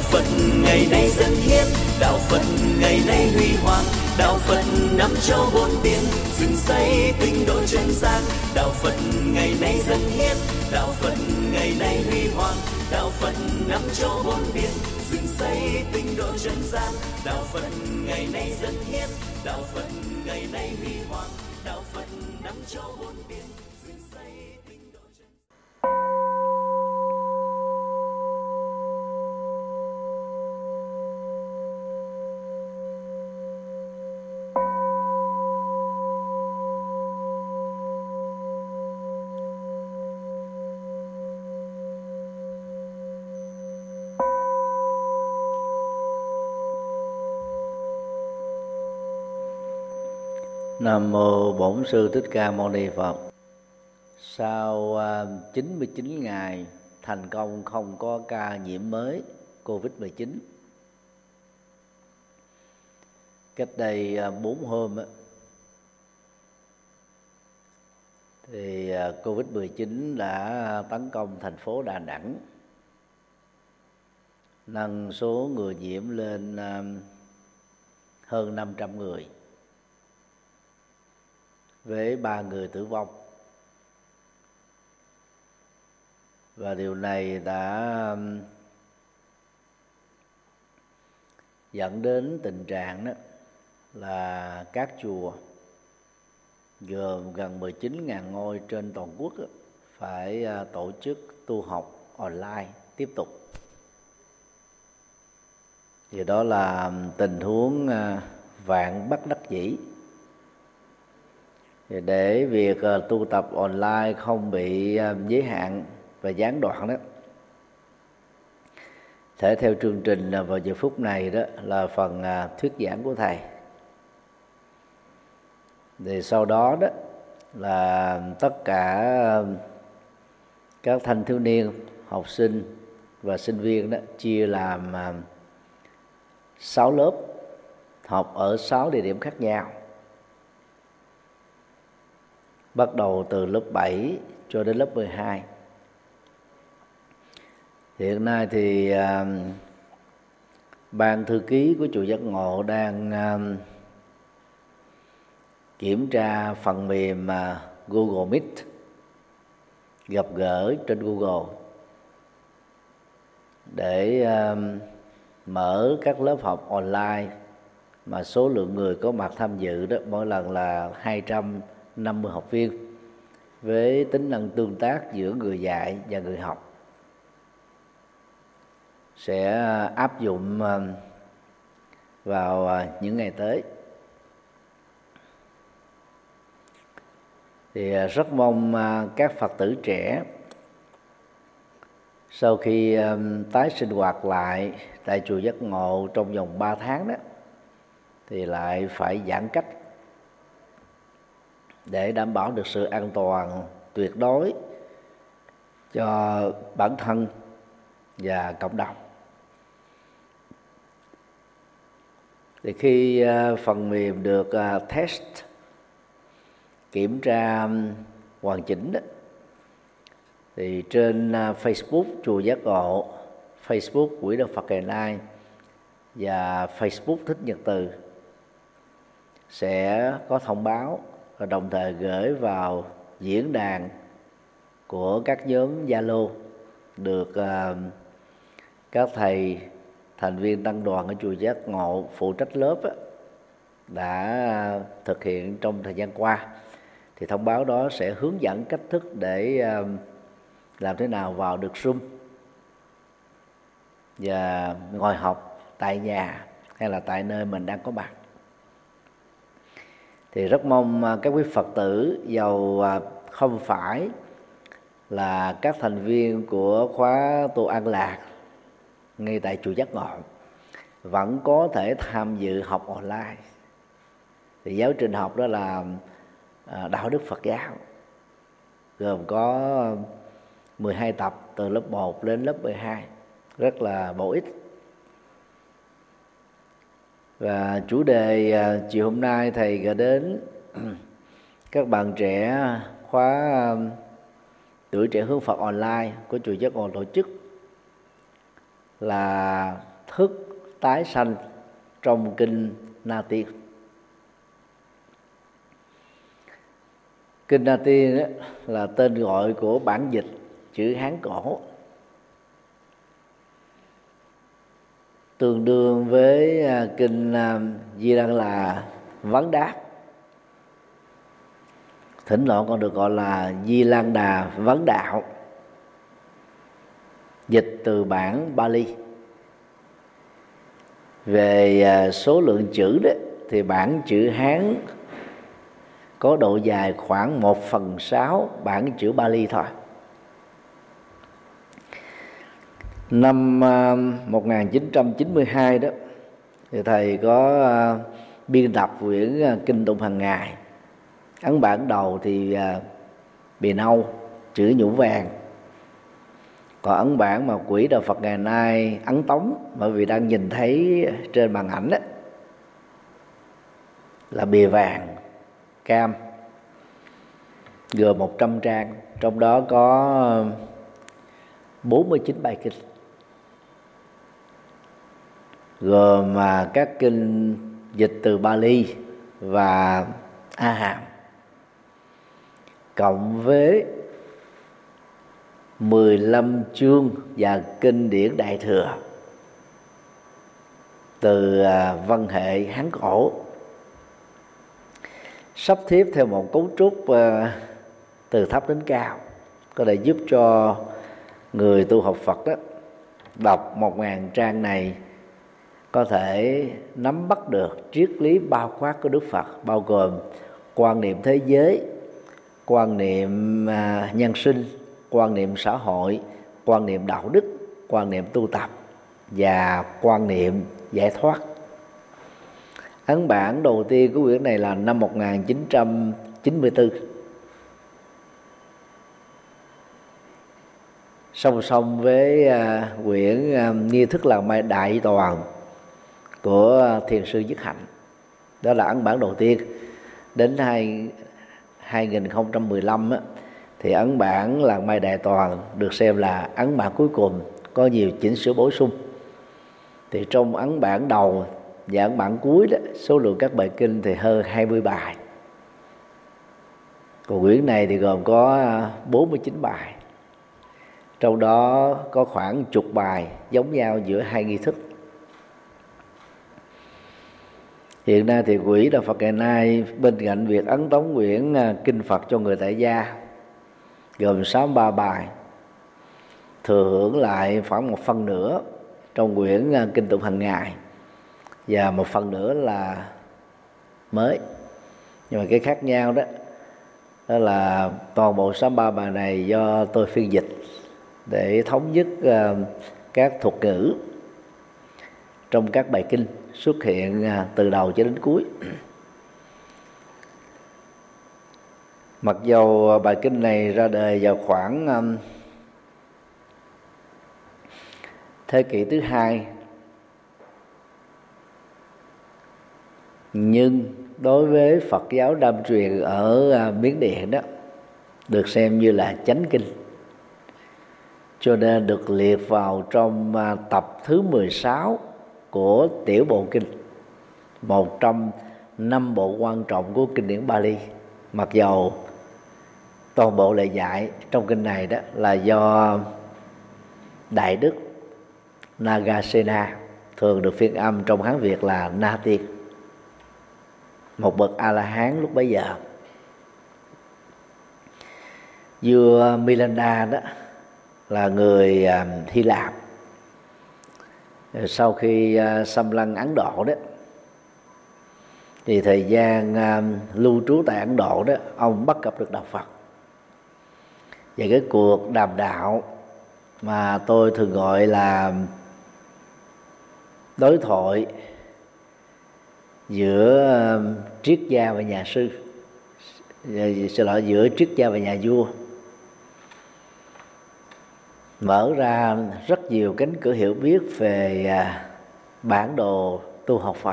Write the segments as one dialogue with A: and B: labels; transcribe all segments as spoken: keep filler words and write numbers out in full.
A: Phật ngày nay dân hiến, đạo Phật ngày nay huy hoàng, đạo Phật năm châu bốn biển, dựng xây tinh độ chân gian. Đạo Phật ngày nay dân hiến, đạo Phật ngày nay huy hoàng, đạo Phật năm châu bốn biển, dựng xây tinh độ chân gian. Đạo Phật ngày nay dân hiến, đạo Phật ngày nay huy hoàng, đạo Phật năm châu bốn biển, dựng xây tinh độ chân gian.
B: Nam mô Bổn Sư Thích Ca Mâu Ni Phật. Sau chín mươi chín ngày thành công không có ca nhiễm mới covid mười chín, cách đây bốn hôm thì covid mười chín đã tấn công thành phố Đà Nẵng, nâng số người nhiễm lên hơn năm trăm người, với ba người tử vong. Và điều này đã dẫn đến tình trạng đó là các chùa gồm gần mười chín nghìn ngôi trên toàn quốc phải tổ chức tu học online tiếp tục. Thì đó là tình huống vạn bất đắc dĩ. Để việc tu tập online không bị giới hạn và gián đoạn đó, thể theo chương trình vào giờ phút này đó là phần thuyết giảng của thầy. Thì sau đó đó là tất cả các thanh thiếu niên, học sinh và sinh viên đó chia làm sáu lớp, học ở sáu địa điểm khác nhau, bắt đầu từ lớp bảy cho đến lớp mười hai. Hiện nay thì uh, ban thư ký của chùa Giác Ngộ đang uh, kiểm tra phần mềm uh, Google Meet, gặp gỡ trên Google để uh, mở các lớp học online mà số lượng người có mặt tham dự đó mỗi lần là hai trăm năm mươi học viên, với tính năng tương tác giữa người dạy và người học sẽ áp dụng vào những ngày tới. Thì rất mong các Phật tử trẻ sau khi tái sinh hoạt lại tại chùa Giác Ngộ trong vòng ba tháng đó thì lại phải giãn cách để đảm bảo được sự an toàn tuyệt đối cho bản thân và cộng đồng. Thì khi phần mềm được test, kiểm tra hoàn chỉnh đó, thì trên Facebook chùa Giác Ngộ, Facebook Quỹ Đạo Phật ngày nay và Facebook Thích Nhật Từ sẽ có thông báo và đồng thời gửi vào diễn đàn của các nhóm Zalo được uh, các thầy thành viên tăng đoàn ở chùa Giác Ngộ phụ trách lớp á, đã thực hiện trong thời gian qua. Thì thông báo đó sẽ hướng dẫn cách thức để uh, làm thế nào vào được Zoom và ngồi học tại nhà hay là tại nơi mình đang có mặt. Thì rất mong các quý Phật tử dầu không phải là các thành viên của khóa tu An Lạc ngay tại chùa Giác Ngộ vẫn có thể tham dự học online. Thì giáo trình học đó là đạo đức Phật giáo, gồm có mười hai tập từ lớp một đến lớp mười hai, rất là bổ ích. Và chủ đề chiều hôm nay thầy gửi đến các bạn trẻ khóa tuổi trẻ hướng Phật online của chùa Giác Ngộ tổ chức là thức tái sanh trong kinh Na Tiên. Kinh Na Tiên đó là tên gọi của bản dịch chữ Hán cổ, tương đương với kinh Di Lăng là Vấn Đáp, thỉnh thoảng còn được gọi là Di Lăng Đà Vấn Đạo, dịch từ bản Bali. Về số lượng chữ đó thì bản chữ Hán có độ dài khoảng một phần sáu bản chữ Bali thôi. Năm một nghìn chín trăm chín mươi hai đó thì thầy có biên tập quyển Kinh Tụng Hàng Ngày. Ấn bản đầu thì bìa nâu, chữ nhũ vàng. Còn ấn bản mà Quỹ Đạo Phật ngày nay ấn tống, bởi vì đang nhìn thấy trên màn ảnh đó, là bìa vàng cam, gồm một trăm trang, trong đó có bốn mươi chín bài kinh, gồm mà các kinh dịch từ Bali và A Hàm, cộng với mười lăm chương và kinh điển Đại Thừa từ văn hệ Hán cổ, sắp xếp theo một cấu trúc từ thấp đến cao, có thể giúp cho người tu học Phật đó đọc một ngàn trang này có thể nắm bắt được triết lý bao quát của Đức Phật, bao gồm quan niệm thế giới, quan niệm nhân sinh, quan niệm xã hội, quan niệm đạo đức, quan niệm tu tập và quan niệm giải thoát. Ấn bản đầu tiên của quyển này là năm một nghìn chín trăm chín mươi tư. Song song với uh, quyển uh, Nghi Thức Làng Mai Đại Toàn của Thiền sư Dứt Hạnh, đó là ấn bản đầu tiên. Đến hai nghìn không trăm mười lăm á, thì ấn bản Làng Mai Đại Toàn được xem là ấn bản cuối cùng, có nhiều chỉnh sửa bổ sung. Thì trong ấn bản đầu và ấn bản cuối đó, số lượng các bài kinh thì hơn hai mươi bài. Còn quyển này thì gồm có bốn mươi chín bài, trong đó có khoảng chục bài giống nhau giữa hai nghi thức. Hiện nay thì Quỹ Đạo Phật ngày nay bên cạnh việc ấn tống quyển Kinh Phật cho người tại gia gồm sáu mươi ba bài, thừa hưởng lại khoảng một phần nữa trong quyển Kinh Tụng Hàng Ngày, và một phần nữa là mới. Nhưng mà cái khác nhau đó, đó là toàn bộ sáu mươi ba bài này do tôi phiên dịch để thống nhất các thuật ngữ trong các bài kinh xuất hiện từ đầu cho đến cuối. Mặc dầu bài kinh này ra đời vào khoảng thế kỷ thứ hai, nhưng đối với Phật giáo Nam truyền ở Miến Điện đó được xem như là chánh kinh, cho nên được liệt vào trong tập thứ mười sáu của Tiểu Bộ Kinh, một trong năm bộ quan trọng của kinh điển Bali. Mặc dầu toàn bộ lời dạy trong kinh này đó là do Đại Đức Nagasena, thường được phiên âm trong Hán Việt là Na Tiên, một bậc A-la-hán lúc bấy giờ. Vua Milanda đó là người Hy Lạp. Sau khi xâm lăng Ấn Độ đó, thì thời gian lưu trú tại Ấn Độ đó, ông bắt gặp được đạo Phật. Và cái cuộc đàm đạo mà tôi thường gọi là đối thoại giữa triết gia và nhà sư, xin lỗi, giữa triết gia và nhà vua, mở ra rất nhiều cánh cửa hiểu biết về bản đồ tu học Phật,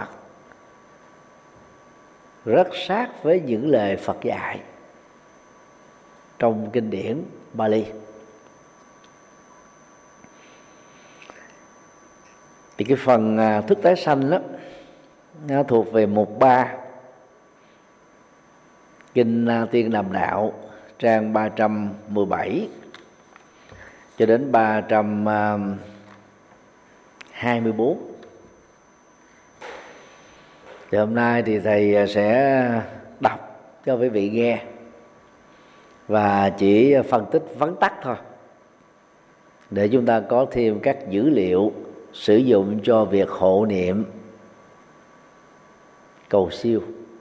B: rất sát với những lời Phật dạy trong kinh điển Bali. Thì cái phần thức tái sanh đó nó thuộc về mục ba Kinh Tiên Đàm Đạo, trang ba trăm mười bảy cho đến ba trăm hai mươi bốn. Thì hôm nay thì thầy sẽ đọc cho quý vị nghe và chỉ phân tích vắn tắt thôi, để chúng ta có thêm các dữ liệu sử dụng cho việc hộ niệm cầu siêu.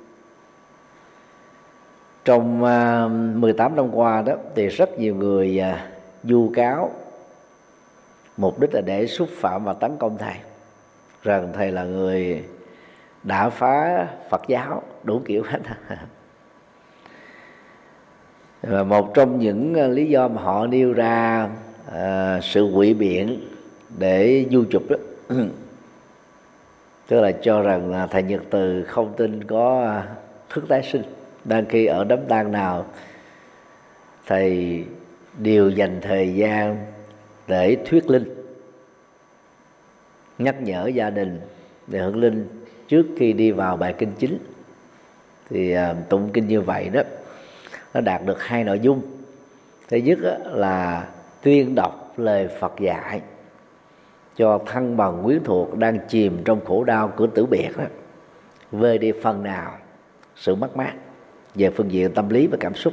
B: Trong mười tám năm qua đó thì rất nhiều người vu cáo, mục đích là để xúc phạm và tấn công thầy, rằng thầy là người đã phá Phật giáo đủ kiểu hết. Và một trong những lý do mà họ nêu ra à, sự ngụy biện để du chụp đó, tức là cho rằng là thầy Nhật Từ không tin có thức tái sinh, đang khi ở đám tang nào thầy đều dành thời gian để thuyết linh, nhắc nhở gia đình để hưởng linh trước khi đi vào bài kinh chính. Thì à, tụng kinh như vậy đó, nó đạt được hai nội dung. Thứ nhất là tuyên đọc lời Phật dạy cho thân bằng quyến thuộc đang chìm trong khổ đau của tử biệt đó, vơi đi phần nào sự mất mát về phương diện tâm lý và cảm xúc.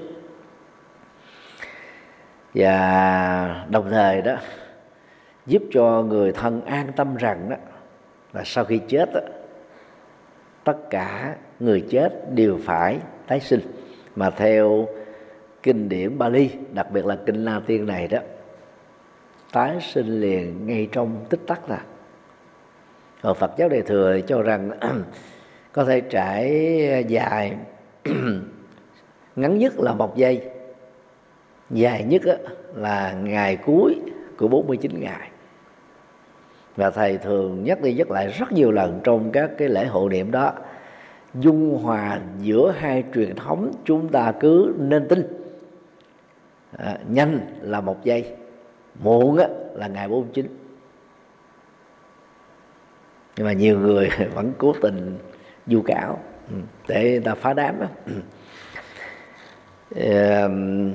B: Và đồng thời đó giúp cho người thân an tâm rằng đó là sau khi chết đó, tất cả người chết đều phải tái sinh. Mà theo kinh điển Bali, đặc biệt là kinh La Tiên này đó, tái sinh liền ngay trong tích tắc là. Ở Phật giáo Đại Thừa cho rằng có thể trải dài ngắn nhất là một giây, dài nhất là ngày cuối của bốn mươi chín ngày. Và thầy thường nhắc đi nhắc lại rất nhiều lần trong các cái lễ hộ niệm đó, dung hòa giữa hai truyền thống chúng ta cứ nên tin. À, nhanh là một giây, muộn á, là ngày bốn mươi chín. Nhưng mà nhiều người vẫn cố tình vu cáo để người ta phá đám đó. À,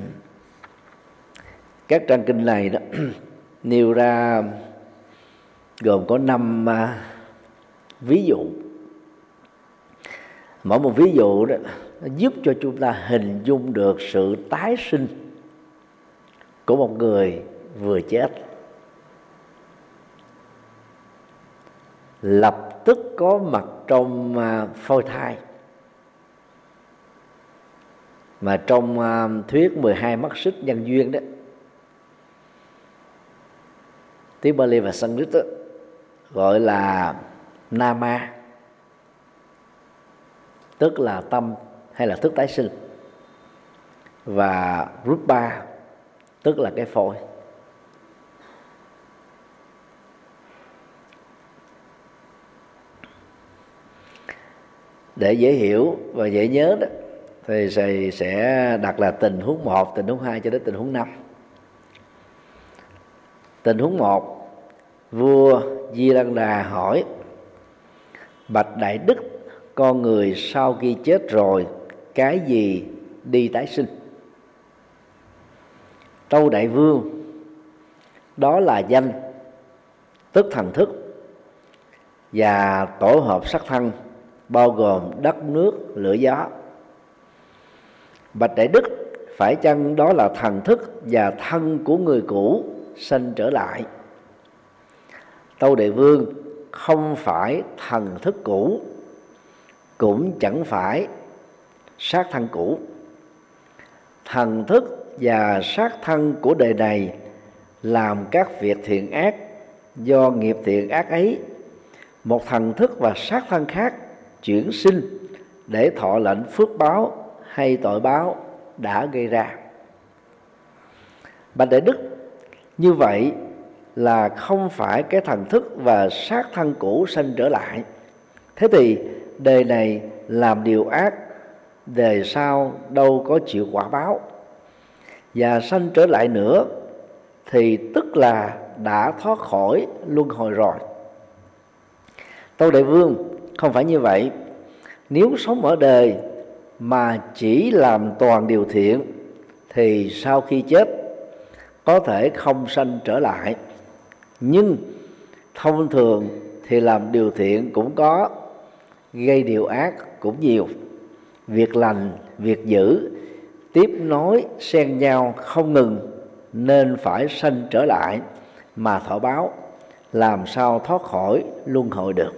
B: các trang kinh này đó nêu ra gồm có năm uh, ví dụ. Mỗi một ví dụ đó nó giúp cho chúng ta hình dung được sự tái sinh của một người vừa chết, lập tức có mặt trong uh, phôi thai. Mà trong uh, thuyết mười hai mắt xích nhân duyên đó, tiếng Bali và Sanskrit đó, gọi là Nama, tức là tâm hay là thức tái sinh, và Rupa, tức là cái phôi. Để dễ hiểu và dễ nhớ đó, thì thầy sẽ đặt là tình huống một, tình huống hai cho đến tình huống năm. Tình huống một, vua Di Lăng Đà hỏi: bạch Đại Đức, con người sau khi chết rồi cái gì đi tái sinh? Tâu Đại Vương: đó là danh, tức thần thức, và tổ hợp sắc thân bao gồm đất, nước, lửa, gió. Bạch Đại Đức, phải chăng đó là thần thức và thân của người cũ sanh trở lại? Tâu Đại Vương: không phải thần thức cũ, cũng chẳng phải xác thân cũ. Thần thức và xác thân của đời này làm các việc thiện ác, do nghiệp thiện ác ấy, một thần thức và xác thân khác chuyển sinh để thọ lãnh phước báo hay tội báo đã gây ra. Bạch Đại Đức, như vậy là không phải cái thần thức và xác thân cũ sanh trở lại. Thế thì đời này làm điều ác, đời sau đâu có chịu quả báo, và sanh trở lại nữa thì tức là đã thoát khỏi luân hồi rồi. Tâu Đại Vương, không phải như vậy. Nếu sống ở đời mà chỉ làm toàn điều thiện thì sau khi chết có thể không sanh trở lại. Nhưng thông thường thì làm điều thiện cũng có, gây điều ác cũng nhiều. Việc lành, việc dữ tiếp nối xen nhau không ngừng, nên phải sanh trở lại mà thọ báo, làm sao thoát khỏi luân hồi được.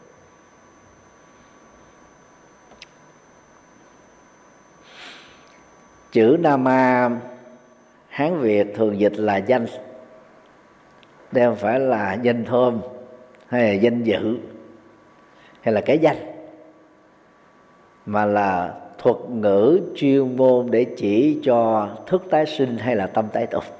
B: Chữ Nama Hán Việt thường dịch là danh, đây không phải là danh thơm hay là danh dự hay là cái danh, mà là thuật ngữ chuyên môn để chỉ cho thức tái sinh hay là tâm tái tục.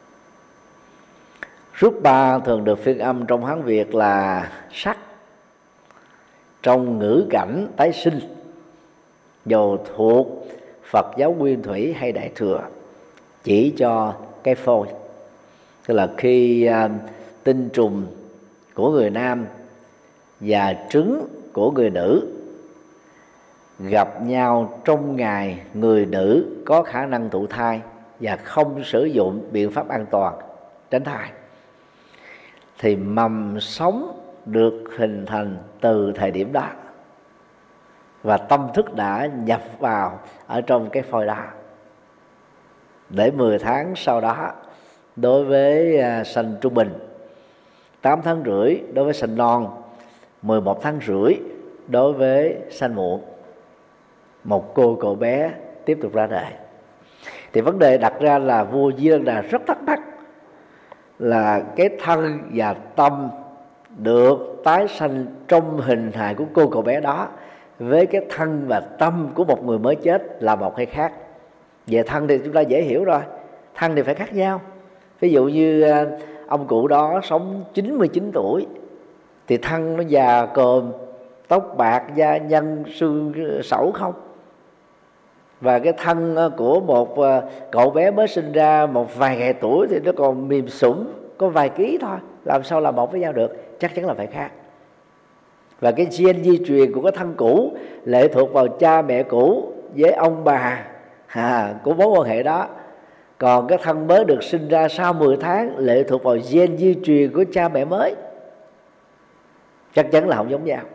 B: Rupa thường được phiên âm trong Hán Việt là sắc. Trong ngữ cảnh tái sinh, dầu thuộc Phật giáo Nguyên Thủy hay Đại Thừa, chỉ cho cái phôi. Tức là khi uh, tinh trùng của người nam và trứng của người nữ gặp nhau trong ngày người nữ có khả năng thụ thai và không sử dụng biện pháp an toàn tránh thai, thì mầm sống được hình thành từ thời điểm đó, và tâm thức đã nhập vào ở trong cái phôi đó. Để mười tháng sau đó, đối với sanh trung bình, tám tháng rưỡi đối với sanh non, mười một tháng rưỡi đối với sanh muộn, một cô cậu bé tiếp tục ra đời. Thì vấn đề đặt ra là vua Di Đăng Đà rất thắc mắc là cái thân và tâm được tái sanh trong hình hài của cô cậu bé đó với cái thân và tâm của một người mới chết là một hay khác. Về thân thì chúng ta dễ hiểu rồi, thân thì phải khác nhau. Ví dụ như ông cụ đó sống chín mươi chín tuổi thì thân nó già còm, tóc bạc, da nhăn, xương sẩu không. Và cái thân của một cậu bé mới sinh ra một vài ngày tuổi thì nó còn mềm sũng, có vài ký thôi, làm sao là một với nhau được? Chắc chắn là phải khác. Và cái gen di truyền của cái thân cũ lệ thuộc vào cha mẹ cũ với ông bà à, của mối quan hệ đó. Còn cái thân mới được sinh ra sau mười tháng lệ thuộc vào gen di truyền của cha mẹ mới. Chắc chắn là không giống nhau,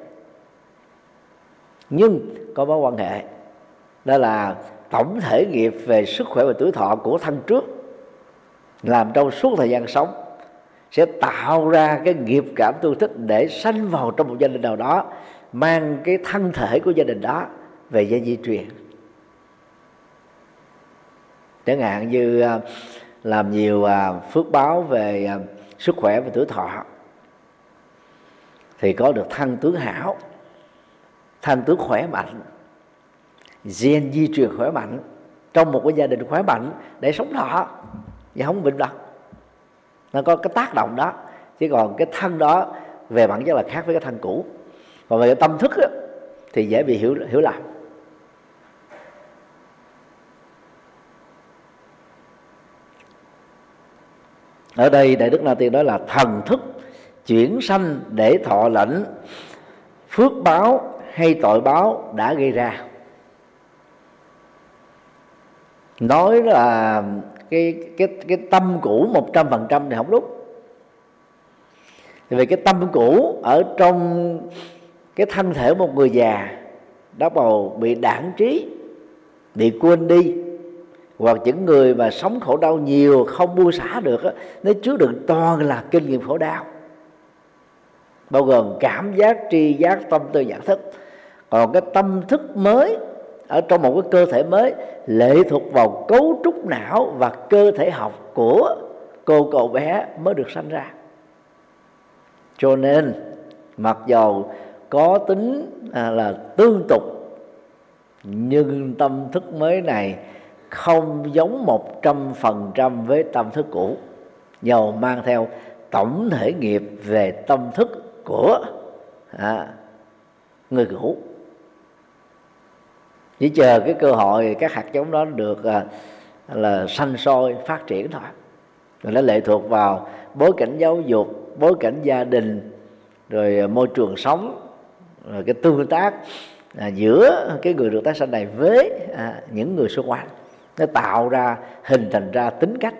B: nhưng có mối quan hệ. Đó là tổng thể nghiệp về sức khỏe và tuổi thọ của thân trước làm trong suốt thời gian sống sẽ tạo ra cái nghiệp cảm tương thích để sanh vào trong một gia đình nào đó, mang cái thân thể của gia đình đó về gen di truyền. Chẳng hạn như làm nhiều phước báo về sức khỏe và tuổi thọ thì có được thân tướng hảo, thân tướng khỏe mạnh, gen di truyền khỏe mạnh trong một cái gia đình khỏe mạnh để sống thọ và không bệnh tật. Nó có cái tác động đó. Chứ còn cái thân đó về bản chất là khác với cái thân cũ. Còn về cái tâm thức đó, thì dễ bị hiểu, hiểu lầm. Ở đây Đại Đức Na Tiên nói là thần thức chuyển sanh để thọ lãnh phước báo hay tội báo đã gây ra. Nói là cái cái cái tâm cũ một trăm phần trăm thì không đúng. Vì cái tâm cũ ở trong cái thân thể một người già đã bầu bị đãng trí, bị quên đi, hoặc những người mà sống khổ đau nhiều không buông xả được đó, nó chứa đựng toàn là kinh nghiệm khổ đau, bao gồm cảm giác, tri giác, tâm tư, nhận thức. Còn cái tâm thức mới ở trong một cái cơ thể mới lệ thuộc vào cấu trúc não và cơ thể học của cô cậu bé mới được sanh ra. Cho nên mặc dầu có tính à, là tương tục, nhưng tâm thức mới này không giống một trăm phần trăm với tâm thức cũ, dầu mang theo tổng thể nghiệp về tâm thức của à, người cũ. Chỉ chờ cái cơ hội các hạt giống đó được à, là sanh sôi phát triển thôi. Rồi nó lệ thuộc vào bối cảnh giáo dục, bối cảnh gia đình rồi môi trường sống, rồi cái tương tác à, giữa cái người được tái sanh này với à, những người xung quanh, nó tạo ra, hình thành ra tính cách.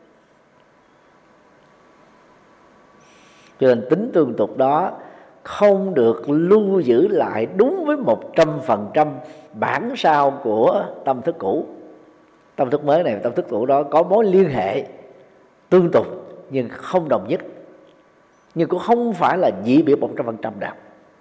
B: Cho nên tính tương tục đó không được lưu giữ lại đúng với một trăm phần trăm bản sao của tâm thức cũ. Tâm thức mới này và tâm thức cũ đó có mối liên hệ tương tục nhưng không đồng nhất, nhưng cũng không phải là dị biệt một trăm phần trăm nào.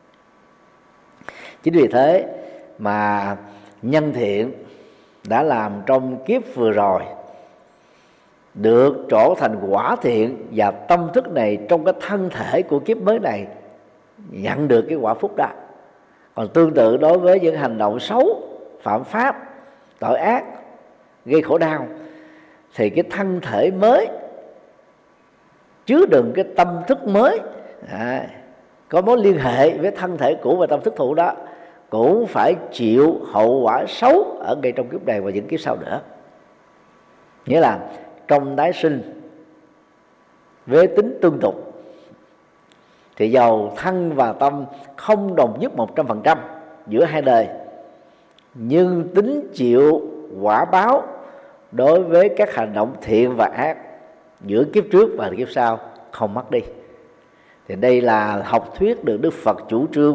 B: Chính vì thế mà nhân thiện đã làm trong kiếp vừa rồi được trổ thành quả thiện, và tâm thức này trong cái thân thể của kiếp mới này nhận được cái quả phúc đó. Còn tương tự đối với những hành động xấu, phạm pháp, tội ác, gây khổ đau, thì cái thân thể mới chứa đựng cái tâm thức mới à, có mối liên hệ với thân thể cũ và tâm thức cũ đó cũng phải chịu hậu quả xấu ở ngay trong kiếp này và những kiếp sau nữa. Nghĩa là trong tái sinh với tính tương tục thì dầu thân và tâm không đồng nhất một trăm phần trăm giữa hai đời, nhưng tính chịu quả báo đối với các hành động thiện và ác giữa kiếp trước và kiếp sau không mất đi. Thì đây là học thuyết được Đức Phật chủ trương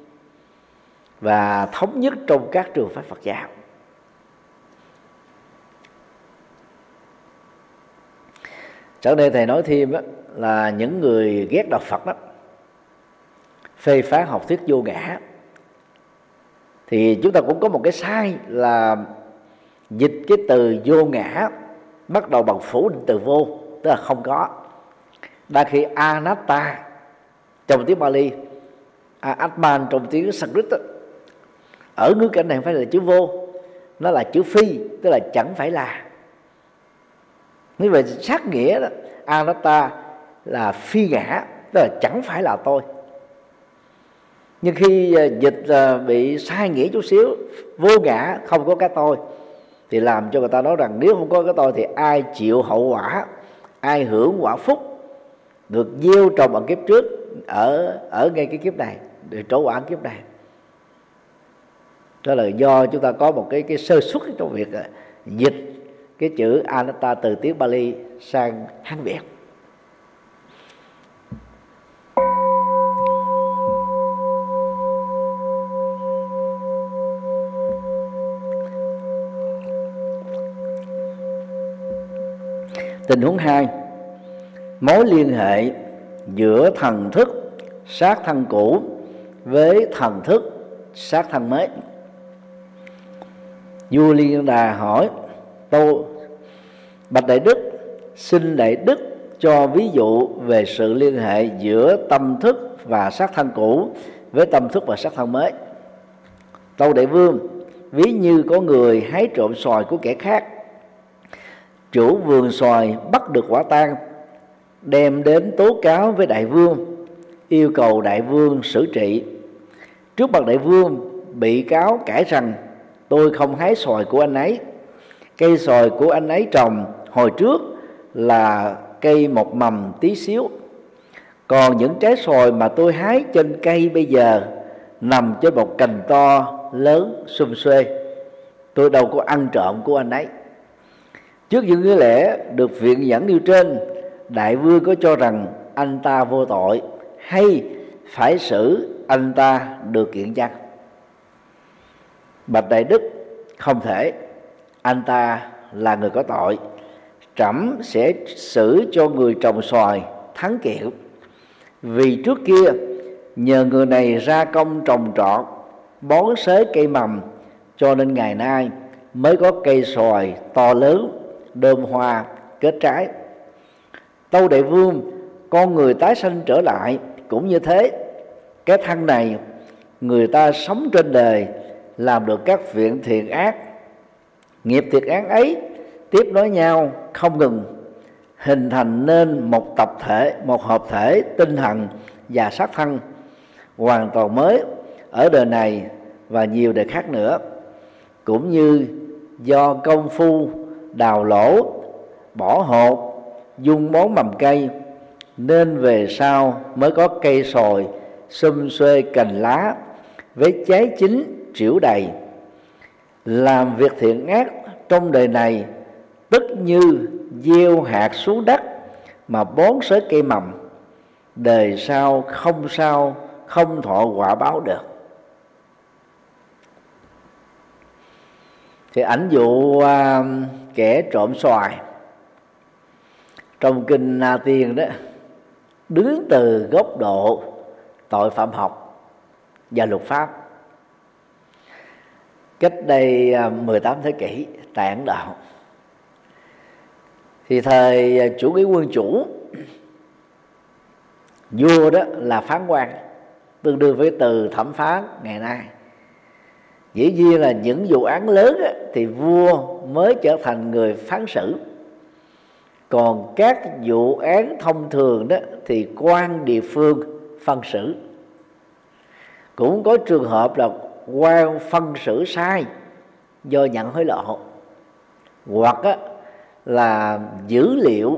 B: và thống nhất trong các trường phái Phật giáo. Trở đây thầy nói thêm đó, là những người ghét đạo Phật đó, phê phán học thuyết vô ngã, thì chúng ta cũng có một cái sai là dịch cái từ vô ngã bắt đầu bằng phủ định từ vô, tức là không có. Đa khi anatta trong tiếng Bali, Atman trong tiếng Sanskrit đó, ở ngữ cảnh này không phải là chữ vô, nó là chữ phi, tức là chẳng phải là. Như vậy sát nghĩa đó, anatta là phi ngã, tức là chẳng phải là tôi. Nhưng khi dịch bị sai nghĩa chút xíu, vô ngã, không có cái tôi, thì làm cho người ta nói rằng nếu không có cái tôi thì ai chịu hậu quả, ai hưởng quả phúc được gieo trồng ở kiếp trước, ở ở ngay cái kiếp này, để trổ quả kiếp này. Đó là do chúng ta có một cái cái sơ suất trong việc dịch cái chữ anatta từ tiếng Bali sang Hán Việt. Tình huống hai, mối liên hệ giữa thần thức sát thân cũ với thần thức sát thân mới. Vua Liên Đà hỏi: Tô bạch Đại Đức, xin Đại Đức cho ví dụ về sự liên hệ giữa tâm thức và sát thân cũ với tâm thức và sát thân mới. Tâu Đại Vương, ví như có người hái trộm xoài của kẻ khác, chủ vườn xoài bắt được quả tang, đem đến tố cáo với Đại Vương, yêu cầu Đại Vương xử trị. Trước mặt Đại Vương, bị cáo cãi rằng: tôi không hái xoài của anh ấy, cây xoài của anh ấy trồng hồi trước là cây một mầm tí xíu, còn những trái xoài mà tôi hái trên cây bây giờ nằm trên một cành to lớn sum xuê, tôi đâu có ăn trộm của anh ấy. Trước những lý lẽ được viện dẫn nêu trên, Đại Vương có cho rằng anh ta vô tội hay phải xử anh ta được kiện chăng? Bạch Đại Đức, không thể, anh ta là người có tội. Trẫm sẽ xử cho người trồng xoài thắng kiện, vì trước kia nhờ người này ra công trồng trọt, bón xới cây mầm, cho nên ngày nay mới có cây xoài to lớn, đơm hoa, kết trái. Tâu Đại Vương, con người tái sanh trở lại cũng như thế. Cái thân này, người ta sống trên đời làm được các việc thiện ác, nghiệp thiện ác ấy tiếp nối nhau không ngừng, hình thành nên một tập thể, một hợp thể tinh thần và xác thân hoàn toàn mới ở đời này và nhiều đời khác nữa. Cũng như do công phu đào lỗ, bỏ hột, dung bón mầm cây, nên về sau mới có cây xoài xum xuê cành lá với trái chín trĩu đầy. Làm việc thiện ác trong đời này tức như gieo hạt xuống đất mà bón xới cây mầm, đời sau không sao không thọ quả báo được. Thì ảnh dụ uh, kẻ trộm xoài trong kinh Na Tiên đó, đứng từ góc độ tội phạm học và luật pháp. Cách đây mười tám thế kỷ tại Ấn Độ, thì thời chủ nghĩa quân chủ, vua đó là phán quan, tương đương với từ thẩm phán ngày nay. Dĩ nhiên là những vụ án lớn á, thì vua mới trở thành người phán xử. Còn các vụ án thông thường đó thì quan địa phương phân xử. Cũng có trường hợp là quan phân xử sai do nhận hối lộ, hoặc á, là dữ liệu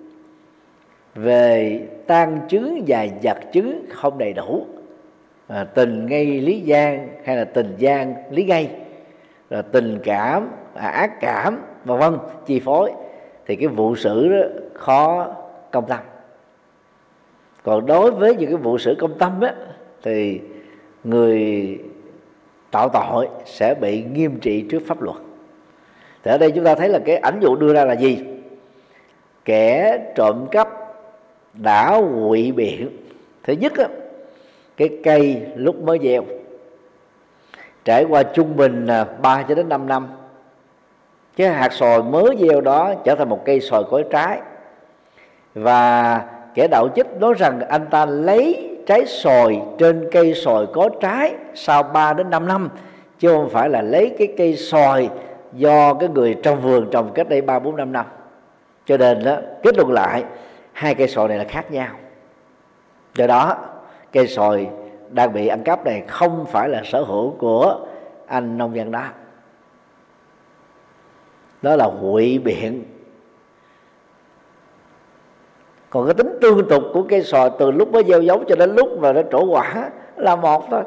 B: về tang chứng và vật chứng không đầy đủ, à, tình gây lý gian hay là tình gian lý gây, rồi tình cảm, à, ác cảm và vân chi phối, thì cái vụ xử đó khó công tâm. Còn đối với những cái vụ xử công tâm á, thì người tạo tội sẽ bị nghiêm trị trước pháp luật. Thì ở đây chúng ta thấy là cái ảnh dụ đưa ra là gì? Kẻ trộm cắp đã ngụy biện. Thứ nhất á, cái cây lúc mới gieo trải qua trung bình ba cho đến năm năm, cái hạt xoài mới gieo đó trở thành một cây xoài có trái. Và kẻ đạo chích nói rằng anh ta lấy trái xoài trên cây xoài có trái sau ba đến năm năm, chứ không phải là lấy cái cây xoài do cái người trong vườn trồng cách đây ba bốn năm năm. Cho nên đó, kết luận lại hai cây xoài này là khác nhau. Do đó cây xoài đang bị ăn cắp này không phải là sở hữu của anh nông dân đó. Đó là ngụy biện. Còn cái tính tương tục của cây xoài từ lúc mới gieo giống cho đến lúc mà nó trổ quả là một thôi.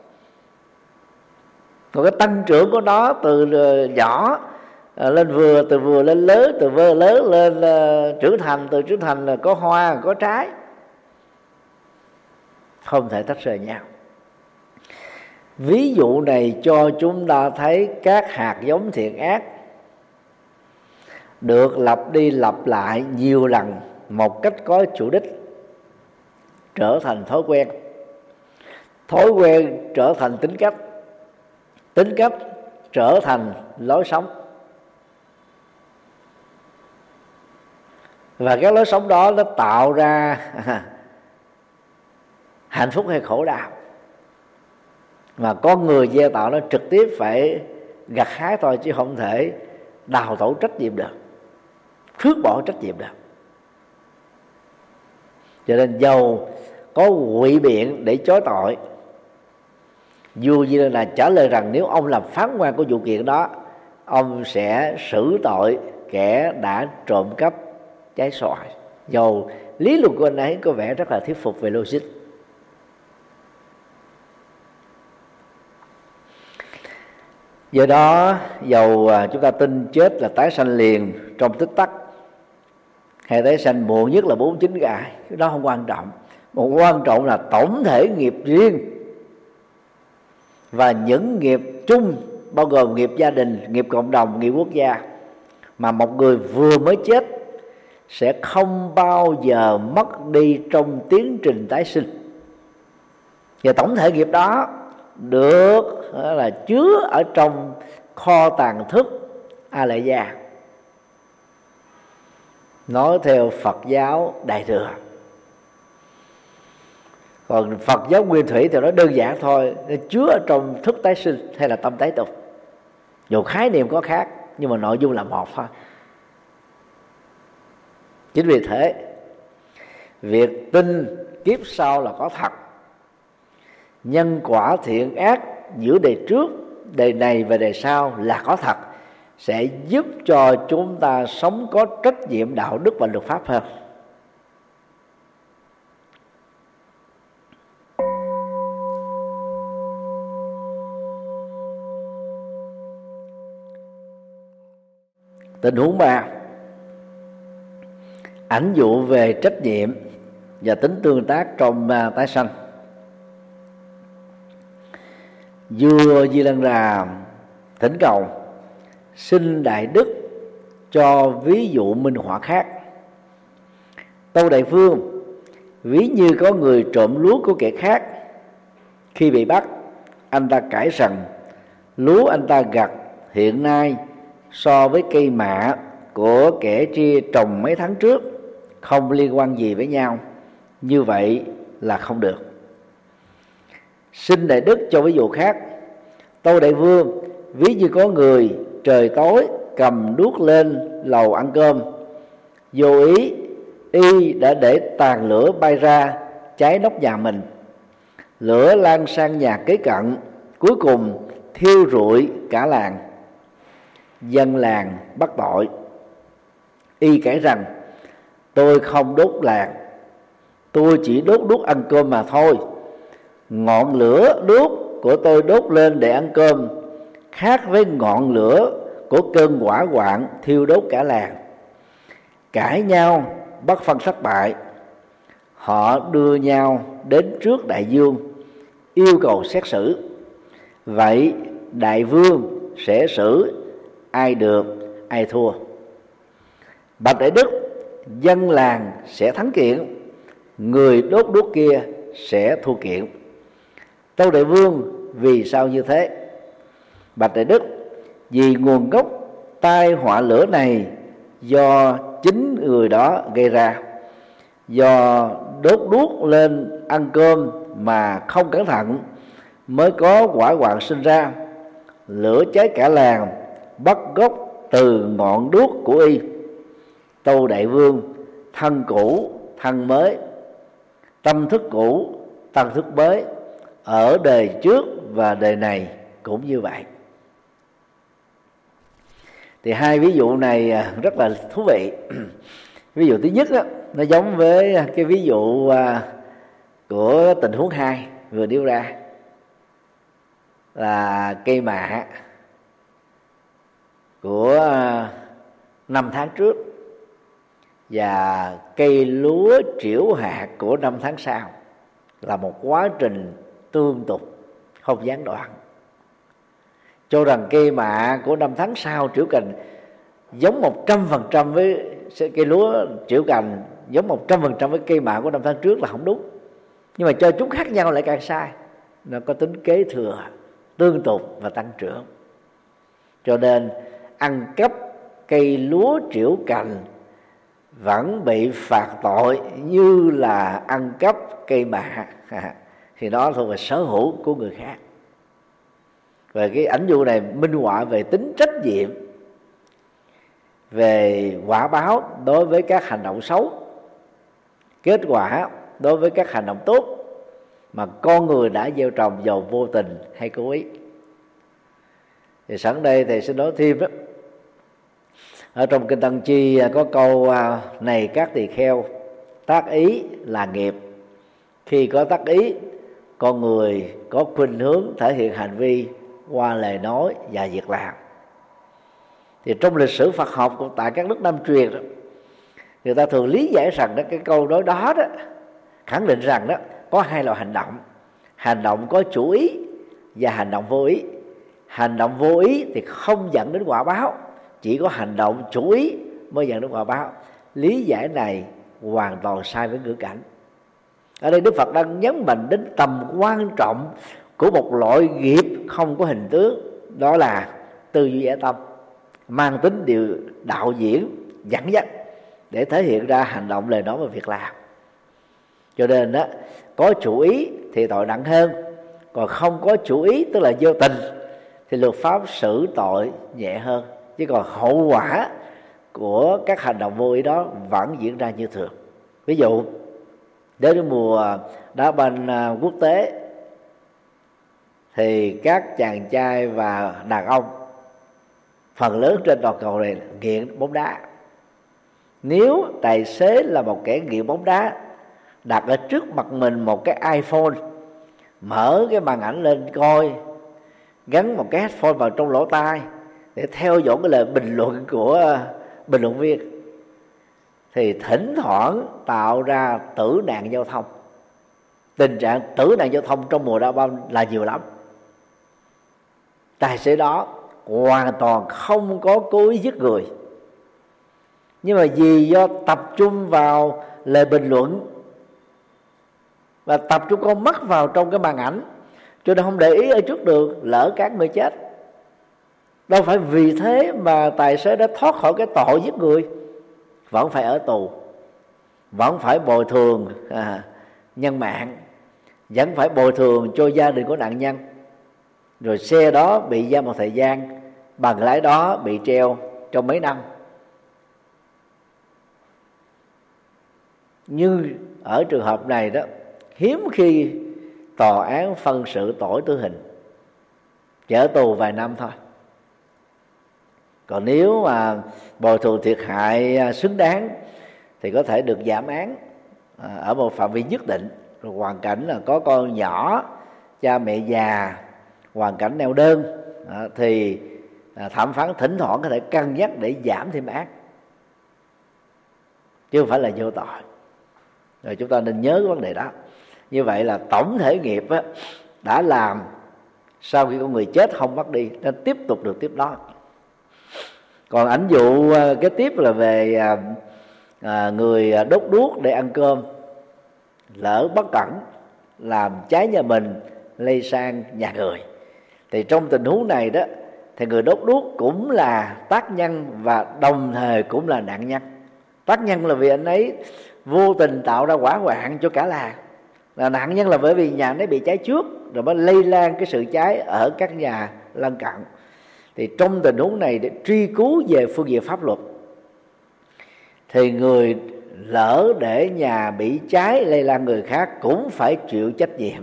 B: Còn cái tăng trưởng của nó từ nhỏ lên vừa, từ vừa lên lớn, từ vừa lớn lên uh, trưởng thành, từ trưởng thành là có hoa có trái, không thể tách rời nhau. Ví dụ này cho chúng ta thấy các hạt giống thiện ác được lặp đi lặp lại nhiều lần một cách có chủ đích trở thành thói quen, thói quen trở thành tính cách, tính cách trở thành lối sống. Và cái lối sống đó nó tạo ra hạnh phúc hay khổ đau, mà con người gieo tạo nó trực tiếp phải gặt hái thôi, chứ không thể đào tổ trách nhiệm được, khước bỏ trách nhiệm được. Cho nên dầu có ngụy biện để chối tội, vua Di là trả lời rằng nếu ông làm phán quan của vụ kiện đó, ông sẽ xử tội kẻ đã trộm cắp trái xoài. Dầu lý luận của anh ấy có vẻ rất là thuyết phục về logic. Do đó dầu chúng ta tin chết là tái sanh liền trong tích tắc, hay tái sanh muộn nhất là bốn mươi chín ngày, cái đó không quan trọng. Một quan trọng là tổng thể nghiệp riêng và những nghiệp chung, bao gồm nghiệp gia đình, nghiệp cộng đồng, nghiệp quốc gia, mà một người vừa mới chết sẽ không bao giờ mất đi trong tiến trình tái sinh. Và tổng thể nghiệp đó được là chứa ở trong kho tàng thức A Lại Gia, nói theo Phật giáo Đại Thừa. Còn Phật giáo Nguyên Thủy thì nó đơn giản thôi, nó chứa ở trong thức tái sinh hay là tâm tái tục. Dù khái niệm có khác nhưng mà nội dung là một thôi. Chính vì thế việc tin kiếp sau là có thật, nhân quả thiện ác giữa đời trước, đời này và đời sau là có thật, sẽ giúp cho chúng ta sống có trách nhiệm đạo đức và luật pháp hơn. Tình huống ba, ảnh dụ về trách nhiệm và tính tương tác trong tái sanh. Vua Di Lăng Đà thỉnh cầu xin Đại Đức cho ví dụ minh họa khác. Tâu Đại Vương, ví như có người trộm lúa của kẻ khác, khi bị bắt, anh ta cãi rằng lúa anh ta gặt hiện nay so với cây mạ của kẻ kia trồng mấy tháng trước không liên quan gì với nhau, như vậy là không được. Xin Đại Đức cho ví dụ khác. Tâu Đại Vương, ví như có người trời tối cầm đuốc lên lầu ăn cơm, vô ý y đã để tàn lửa bay ra cháy nóc nhà mình, lửa lan sang nhà kế cận, cuối cùng thiêu rụi cả làng. Dân làng bắt tội. Y kể rằng tôi không đốt làng, tôi chỉ đốt đuốc ăn cơm mà thôi. Ngọn lửa đuốc của tôi đốt lên để ăn cơm khác với ngọn lửa của cơn hỏa hoạn thiêu đốt cả làng. Cãi nhau bất phân thắng bại, họ đưa nhau đến trước đại vương yêu cầu xét xử. Vậy đại vương sẽ xử ai được ai thua? Bạch Đại Đức, dân làng sẽ thắng kiện, người đốt đuốc kia sẽ thua kiện. Tâu Đại Vương, vì sao như thế? Bạch Đại Đức, vì nguồn gốc tai họa lửa này do chính người đó gây ra. Do đốt đuốc lên ăn cơm mà không cẩn thận mới có hỏa hoạn sinh ra. Lửa cháy cả làng bắt gốc từ ngọn đuốc của y. Tâu Đại Vương, thân cũ thân mới, tâm thức cũ tâm thức mới, ở đời trước và đời này cũng như vậy. Thì hai ví dụ này rất là thú vị. Ví dụ thứ nhất đó, nó giống với cái ví dụ của tình huống hai vừa nêu ra, là cây mạ của năm tháng trước và cây lúa triểu hạt của năm tháng sau, là một quá trình tương tục không gián đoạn. Cho rằng cây mạ của năm tháng sau triểu cành giống một trăm phần trăm với cây lúa triểu cành giống một trăm phần trăm với cây mạ của năm tháng trước là không đúng. Nhưng mà cho chúng khác nhau lại càng sai. Nó có tính kế thừa, tương tục và tăng trưởng. Cho nên ăn cắp cây lúa triểu cành vẫn bị phạt tội như là ăn cắp cây mạ, thì đó thuộc về sở hữu của người khác. Và cái ảnh dụ này minh họa về tính trách nhiệm, về quả báo đối với các hành động xấu, kết quả đối với các hành động tốt mà con người đã gieo trồng dầu vô tình hay cố ý. Thì sẵn đây thầy xin nói thêm đó, ở trong kinh Tăng Chi có câu này: các tỳ kheo, tác ý là nghiệp. Khi có tác ý, con người có khuynh hướng thể hiện hành vi qua lời nói và việc làm. Thì trong lịch sử Phật học của tại các nước Nam truyền đó, người ta thường lý giải rằng đó, cái câu nói đó đó khẳng định rằng đó có hai loại hành động: hành động có chủ ý và hành động vô ý. Hành động vô ý thì không dẫn đến quả báo, chỉ có hành động chủ ý mới dẫn đến quả báo. Lý giải này hoàn toàn sai với ngữ cảnh. Ở đây Đức Phật đang nhấn mạnh đến tầm quan trọng của một loại nghiệp không có hình tướng, đó là tư duy giải tâm, mang tính điều đạo diễn dẫn dắt để thể hiện ra hành động, lời nói và việc làm. Cho nên đó, có chủ ý thì tội nặng hơn, còn không có chủ ý tức là vô tình thì luật pháp xử tội nhẹ hơn. Chứ còn hậu quả của các hành động vô ý đó vẫn diễn ra như thường. Ví dụ đến mùa đá banh quốc tế thì các chàng trai và đàn ông phần lớn trên toàn cầu này nghiện bóng đá. Nếu tài xế là một kẻ nghiện bóng đá, đặt ở trước mặt mình một cái iPhone, mở cái màn ảnh lên coi, gắn một cái headphone vào trong lỗ tai, để theo dõi cái lời bình luận của bình luận viên, thì thỉnh thoảng tạo ra tử nạn giao thông. Tình trạng tử nạn giao thông trong mùa đao băm là nhiều lắm. Tài xế đó hoàn toàn không có cố ý giết người, nhưng mà vì do tập trung vào lời bình luận và tập trung con mắt vào trong cái màn ảnh, cho nên không để ý ở trước đường, lỡ cán người chết. Đâu phải vì thế mà tài xế đã thoát khỏi cái tội giết người, vẫn phải ở tù, vẫn phải bồi thường à, nhân mạng, vẫn phải bồi thường cho gia đình của nạn nhân. Rồi xe đó bị giam một thời gian, bằng lái đó bị treo trong mấy năm. Nhưng ở trường hợp này đó, hiếm khi tòa án phân xử tội tử hình, chỉ ở tù vài năm thôi. Còn nếu mà bồi thường thiệt hại xứng đáng thì có thể được giảm án ở một phạm vi nhất định. Rồi hoàn cảnh là có con nhỏ, cha mẹ già, hoàn cảnh neo đơn, thì thẩm phán thỉnh thoảng có thể cân nhắc để giảm thêm án, chứ không phải là vô tội. Rồi chúng ta nên nhớ cái vấn đề đó. Như vậy là tổng thể nghiệp á, đã làm sau khi con người chết không mất đi, nên tiếp tục được tiếp đó. Còn ảnh dụ cái tiếp là về à, người đốt đuốc để ăn cơm, lỡ bất cẩn làm cháy nhà mình lây sang nhà người, thì trong tình huống này đó thì người đốt đuốc cũng là tác nhân và đồng thời cũng là nạn nhân. Tác nhân là vì anh ấy vô tình tạo ra hỏa hoạn cho cả làng, là nạn nhân là bởi vì nhà anh ấy bị cháy trước rồi mới lây lan cái sự cháy ở các nhà lân cận. Thì trong tình huống này, để truy cứu về phương diện pháp luật, thì người lỡ để nhà bị cháy lây lan người khác cũng phải chịu trách nhiệm,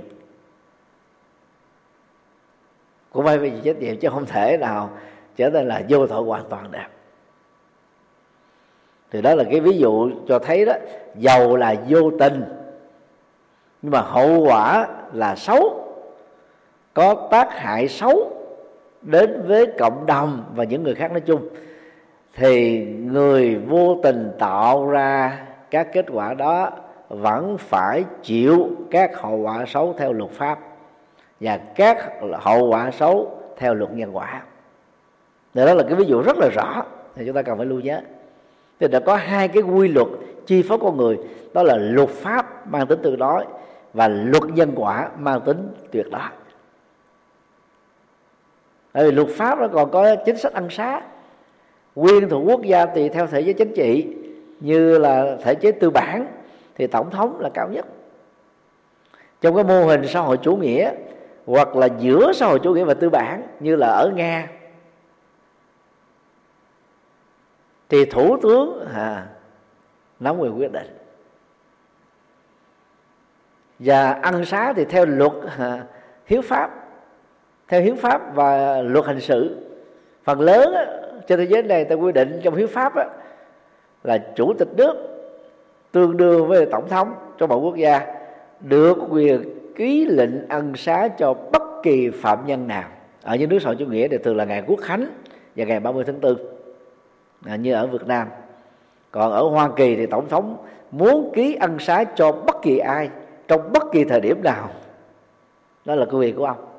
B: cũng phải chịu trách nhiệm, chứ không thể nào trở nên là vô tội hoàn toàn được. Thì đó là cái ví dụ cho thấy đó, dầu là vô tình nhưng mà hậu quả là xấu, có tác hại xấu đến với cộng đồng và những người khác nói chung, thì người vô tình tạo ra các kết quả đó vẫn phải chịu các hậu quả xấu theo luật pháp và các hậu quả xấu theo luật nhân quả. Đó là cái ví dụ rất là rõ, thì chúng ta cần phải lưu nhớ. Thì đã có hai cái quy luật chi phối con người, đó là luật pháp mang tính tương đối và luật nhân quả mang tính tuyệt đối. Bởi vì luật pháp nó còn có chính sách ân xá, quyền thuộc quốc gia tùy theo thể chế chính trị. Như là thể chế tư bản thì tổng thống là cao nhất. Trong cái mô hình xã hội chủ nghĩa hoặc là giữa xã hội chủ nghĩa và tư bản như là ở Nga, thì thủ tướng à, nắm quyền quyết định. Và ân xá thì theo luật à, hiến pháp, theo hiến pháp và luật hình sự. Phần lớn á, trên thế giới này ta quy định trong hiến pháp á, là chủ tịch nước tương đương với tổng thống trong một quốc gia được quyền ký lệnh ân xá cho bất kỳ phạm nhân nào. Ở những nước xã hội chủ nghĩa thì thường là ngày Quốc khánh và ngày ba mươi tháng tư, à, như ở Việt Nam. Còn ở Hoa Kỳ thì tổng thống muốn ký ân xá cho bất kỳ ai trong bất kỳ thời điểm nào, đó là quyền của ông.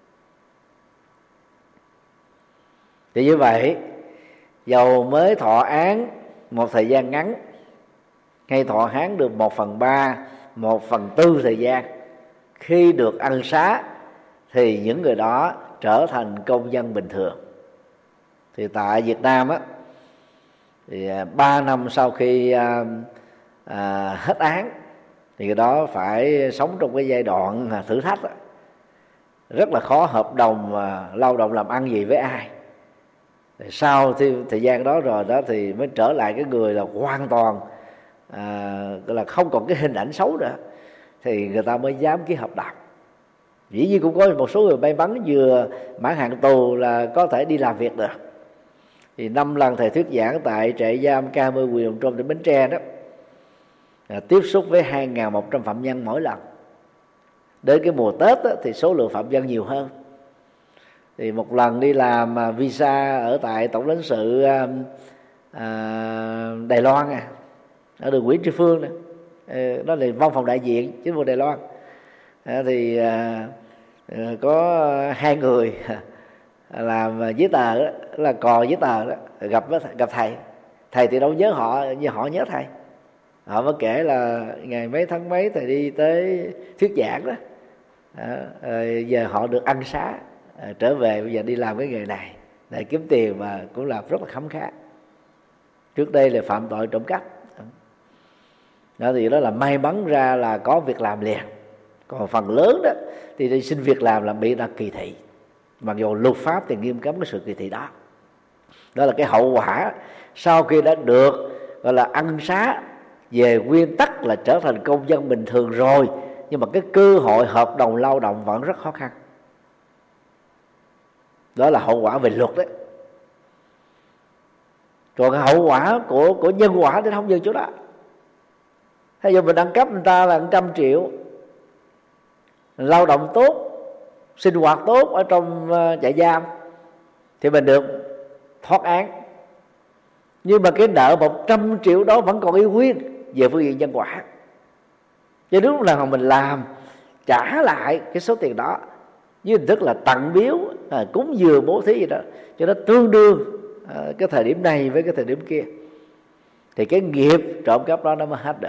B: Thì như vậy, dầu mới thọ án một thời gian ngắn hay thọ án được một phần ba, một phần tư thời gian, khi được ân xá thì những người đó trở thành công dân bình thường. Thì tại Việt Nam á, thì ba năm sau khi à, à, hết án thì cái đó phải sống trong cái giai đoạn thử thách đó. Rất là khó hợp đồng à, lao động làm ăn gì với ai. Sau thì, thời gian đó rồi đó thì mới trở lại cái người là hoàn toàn à, là không còn cái hình ảnh xấu nữa, thì người ta mới dám ký hợp đồng. Dĩ nhiên cũng có một số người may mắn vừa mãn hạn tù là có thể đi làm việc được. Thì năm lần thầy thuyết giảng tại trại giam K hai mươi Quyền Đồng Trôm tỉnh Bến Tre đó, à, tiếp xúc với hai nghìn một trăm phạm nhân mỗi lần. Đến cái mùa Tết đó, thì số lượng phạm nhân nhiều hơn. Thì một lần đi làm visa ở tại tổng lãnh sự à, Đài Loan à, ở đường Nguyễn Tri Phương này. Đó là văn phòng đại diện chính phủ Đài Loan. À, thì à, có hai người làm giấy tờ đó, là cò giấy tờ đó, gặp gặp thầy. Thầy thì đâu nhớ họ như họ nhớ thầy. Họ mới kể là ngày mấy tháng mấy thầy đi tới thuyết giảng đó. À, giờ họ được ăn xá, à, trở về bây giờ đi làm cái nghề này để kiếm tiền mà cũng làm rất là khấm khá. Trước đây là phạm tội trộm cắp. Đó thì đó là may mắn ra là có việc làm liền. Còn phần lớn đó thì đi xin việc làm là bị đặt kỳ thị, mặc dù luật pháp thì nghiêm cấm cái sự kỳ thị đó. Đó là cái hậu quả sau khi đã được gọi là ăn xá, về nguyên tắc là trở thành công dân bình thường rồi, nhưng mà cái cơ hội hợp đồng lao động vẫn rất khó khăn. Đó là hậu quả về luật đấy. Còn cái hậu quả của, của nhân quả thì không dừng chỗ đó. Hay giờ mình ăn cắp người ta là một trăm triệu, lao động tốt, sinh hoạt tốt ở trong trại giam thì mình được thoát án. Nhưng mà cái nợ một trăm triệu đó vẫn còn y nguyên về phương diện nhân quả. Cho đúng là mình làm trả lại cái số tiền đó với hình thức là tặng biếu, à, cúng dường, bố thí gì đó, cho nó tương đương à, cái thời điểm này với cái thời điểm kia, thì cái nghiệp trộm cắp đó nó mới hết được.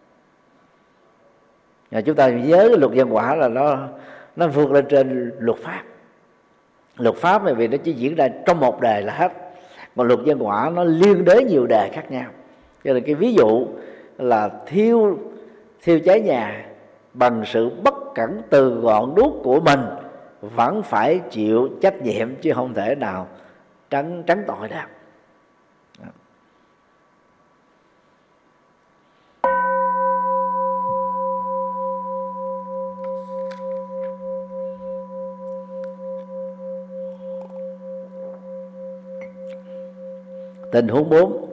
B: À, chúng ta nhớ cái luật nhân quả là nó nó vượt lên trên luật pháp. Luật pháp này vì nó chỉ diễn ra trong một đề là hết, còn luật nhân quả nó liên đới nhiều đề khác nhau. Cho nên cái ví dụ là thiêu thiêu cháy nhà bằng sự bất cẩn từ ngọn đuốc của mình vẫn phải chịu trách nhiệm, chứ không thể nào tránh tránh tội được. Tình huống bốn,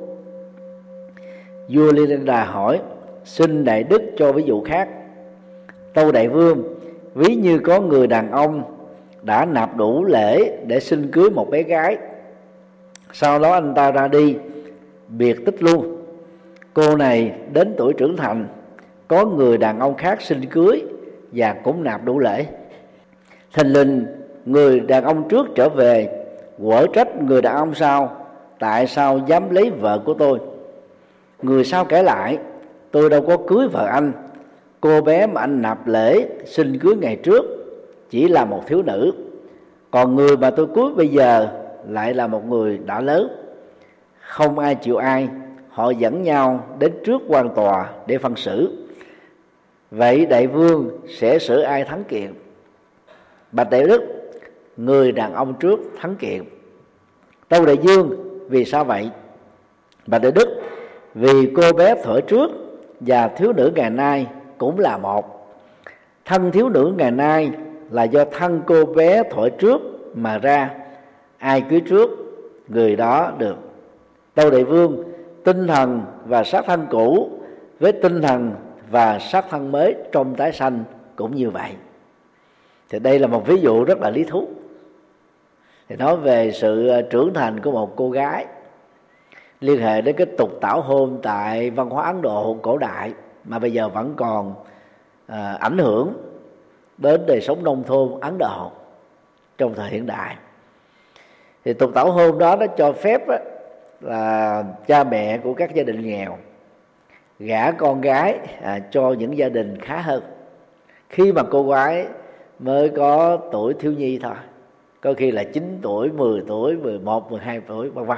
B: vua Liên-đà hỏi: xin đại đức cho ví dụ khác. Tâu đại vương, ví như có người đàn ông đã nạp đủ lễ để xin cưới một bé gái. Sau đó anh ta ra đi biệt tích luôn. Cô này đến tuổi trưởng thành, có người đàn ông khác xin cưới và cũng nạp đủ lễ. Thình lình người đàn ông trước trở về, quở trách người đàn ông sau: tại sao dám lấy vợ của tôi? Người sau kể lại: tôi đâu có cưới vợ anh, cô bé mà anh nạp lễ xin cưới ngày trước chỉ là một thiếu nữ, còn người mà tôi cưới bây giờ lại là một người đã lớn. Không ai chịu ai, họ dẫn nhau đến trước quan tòa để phân xử. Vậy đại vương sẽ xử ai thắng kiện? Bạch đại đức, người đàn ông trước thắng kiện. Tâu đại vương, vì sao vậy? Bạch đại đức, vì cô bé thuở trước và thiếu nữ ngày nay cũng là một. Thân thiếu nữ ngày nay là do thân cô bé thuở trước mà ra, ai cưới trước người đó được. Tâu đại vương, tinh thần và xác thân cũ với tinh thần và xác thân mới trong tái sanh cũng như vậy. Thì đây là một ví dụ rất là lý thú, thì nói về sự trưởng thành của một cô gái, liên hệ đến cái tục tảo hôn tại văn hóa Ấn Độ cổ đại mà bây giờ vẫn còn à, ảnh hưởng đến đời sống nông thôn Ấn Độ trong thời hiện đại. Thì tục tảo hôn đó nó cho phép á, là cha mẹ của các gia đình nghèo gả con gái à, cho những gia đình khá hơn khi mà cô gái mới có tuổi thiếu nhi thôi, có khi là chín tuổi, mười tuổi, mười một, mười hai tuổi vân vân.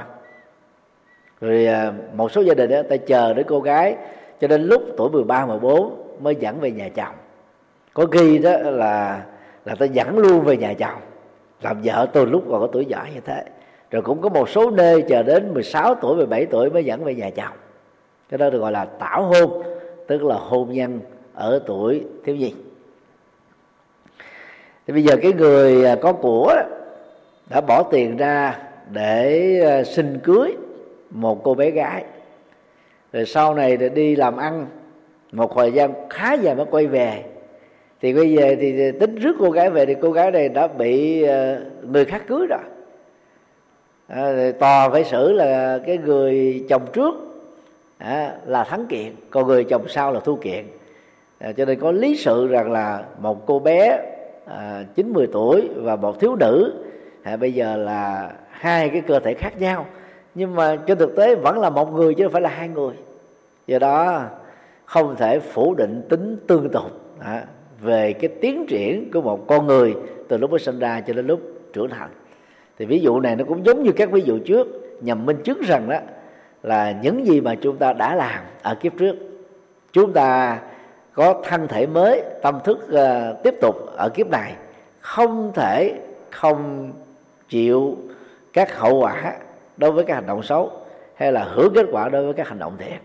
B: Rồi à, một số gia đình đó ta chờ đến cô gái cho đến lúc tuổi mười ba, mười bốn mới dẫn về nhà chồng. Có khi đó là là ta dẫn luôn về nhà chồng làm vợ từ lúc còn có tuổi nhỏ như thế. Rồi cũng có một số nơi chờ đến mười sáu tuổi, mười bảy tuổi mới dẫn về nhà chồng. Cái đó được gọi là tảo hôn, tức là hôn nhân ở tuổi thiếu nhi. Thì bây giờ cái người có của đã bỏ tiền ra để xin cưới một cô bé gái, rồi sau này đi làm ăn một thời gian khá dài mới quay về, Thì bây giờ thì tính rước cô gái về thì cô gái này đã bị người khác cưới rồi. À, tòa phải xử là cái người chồng trước à, là thắng kiện, còn người chồng sau là thua kiện. À, cho nên có lý sự rằng là một cô bé à, chín mười tuổi và một thiếu nữ à, bây giờ là hai cái cơ thể khác nhau, nhưng mà trên thực tế vẫn là một người chứ không phải là hai người. Do đó không thể phủ định tính tương tục à, về cái tiến triển của một con người từ lúc mới sinh ra cho đến lúc trưởng thành. Thì ví dụ này nó cũng giống như các ví dụ trước, nhằm minh chứng rằng đó là những gì mà chúng ta đã làm ở kiếp trước, chúng ta có thân thể mới, tâm thức uh, tiếp tục ở kiếp này, không thể không chịu các hậu quả đối với các hành động xấu, hay là hưởng kết quả đối với các hành động thiện.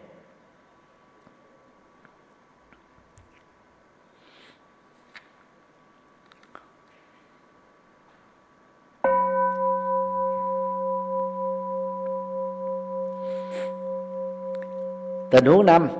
B: Tình huống năm,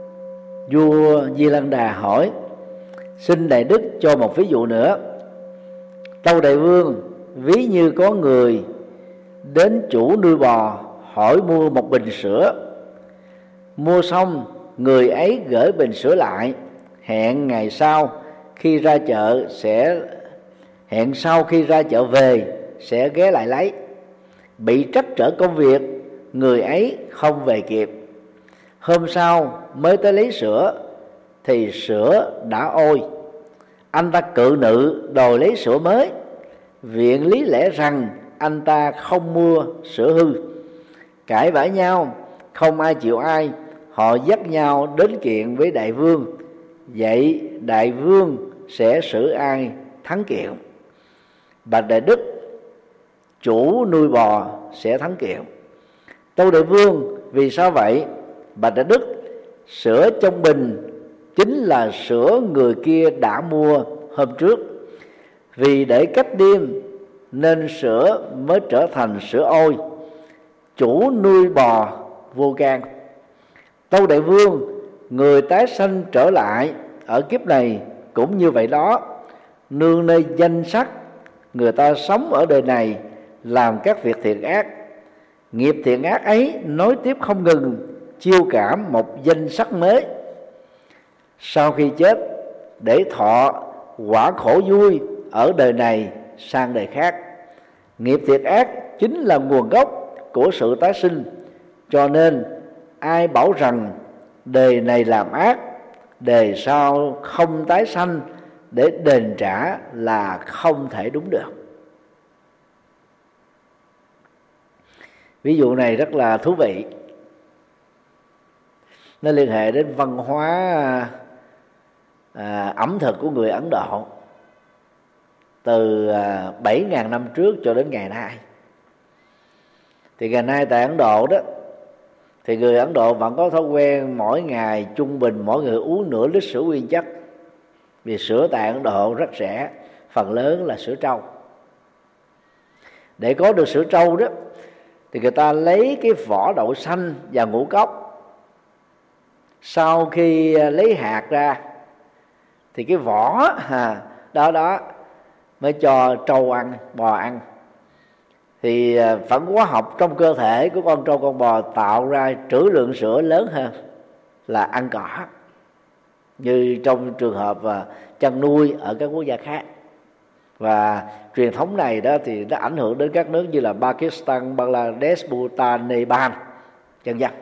B: vua Di Lăng Đà hỏi: xin đại đức cho một ví dụ nữa. Tâu đại vương, ví như có người đến chủ nuôi bò hỏi mua một bình sữa. Mua xong, người ấy gửi bình sữa lại, hẹn ngày sau khi ra chợ sẽ hẹn sau khi ra chợ về sẽ ghé lại lấy. Bị trắc trở công việc, người ấy không về kịp. Hôm sau mới tới lấy sữa thì sữa đã ôi. Anh ta cự nữ đòi lấy sữa mới. Viện lý lẽ rằng anh ta không mua sữa hư. Cãi vã nhau, không ai chịu ai. Họ dắt nhau đến kiện với đại vương. Vậy đại vương sẽ xử ai thắng kiện? Bạch đại đức, chủ nuôi bò sẽ thắng kiện. Tâu đại vương, vì sao vậy? Bạch đại đức, sữa trong bình chính là sữa người kia đã mua hôm trước. Vì để cách đêm nên sữa mới trở thành sữa ôi. Chủ nuôi bò vô can. Tâu đại vương, người tái sanh trở lại ở kiếp này cũng như vậy đó. Nương nơi danh sắc, người ta sống ở đời này làm các việc thiện ác. Nghiệp thiện ác ấy nối tiếp không ngừng, chiêu cảm một danh sắc mới. Sau khi chết, để thọ quả khổ vui ở đời này sang đời khác. Nghiệp thiện ác chính là nguồn gốc của sự tái sinh. Cho nên ai bảo rằng đời này làm ác, đời sau không tái sanh để đền trả là không thể đúng được. Ví dụ này rất là thú vị. Nó liên hệ đến văn hóa à, ẩm thực của người Ấn Độ từ à, bảy nghìn năm trước cho đến ngày nay. Thì ngày nay tại Ấn Độ đó, thì người Ấn Độ vẫn có thói quen mỗi ngày trung bình mỗi người uống nửa lít sữa nguyên chất. Vì sữa tại Ấn Độ rất rẻ, phần lớn là sữa trâu. Để có được sữa trâu đó thì người ta lấy cái vỏ đậu xanh và ngũ cốc. Sau khi lấy hạt ra thì cái vỏ à, đó đó mới cho trâu ăn, bò ăn. Thì phản ứng hóa học trong cơ thể của con trâu con bò tạo ra trữ lượng sữa lớn hơn là ăn cỏ, như trong trường hợp chăn nuôi ở các quốc gia khác. Và truyền thống này đó thì nó ảnh hưởng đến các nước như là Pakistan, Bangladesh, Bhutan, Nepal, vân vân.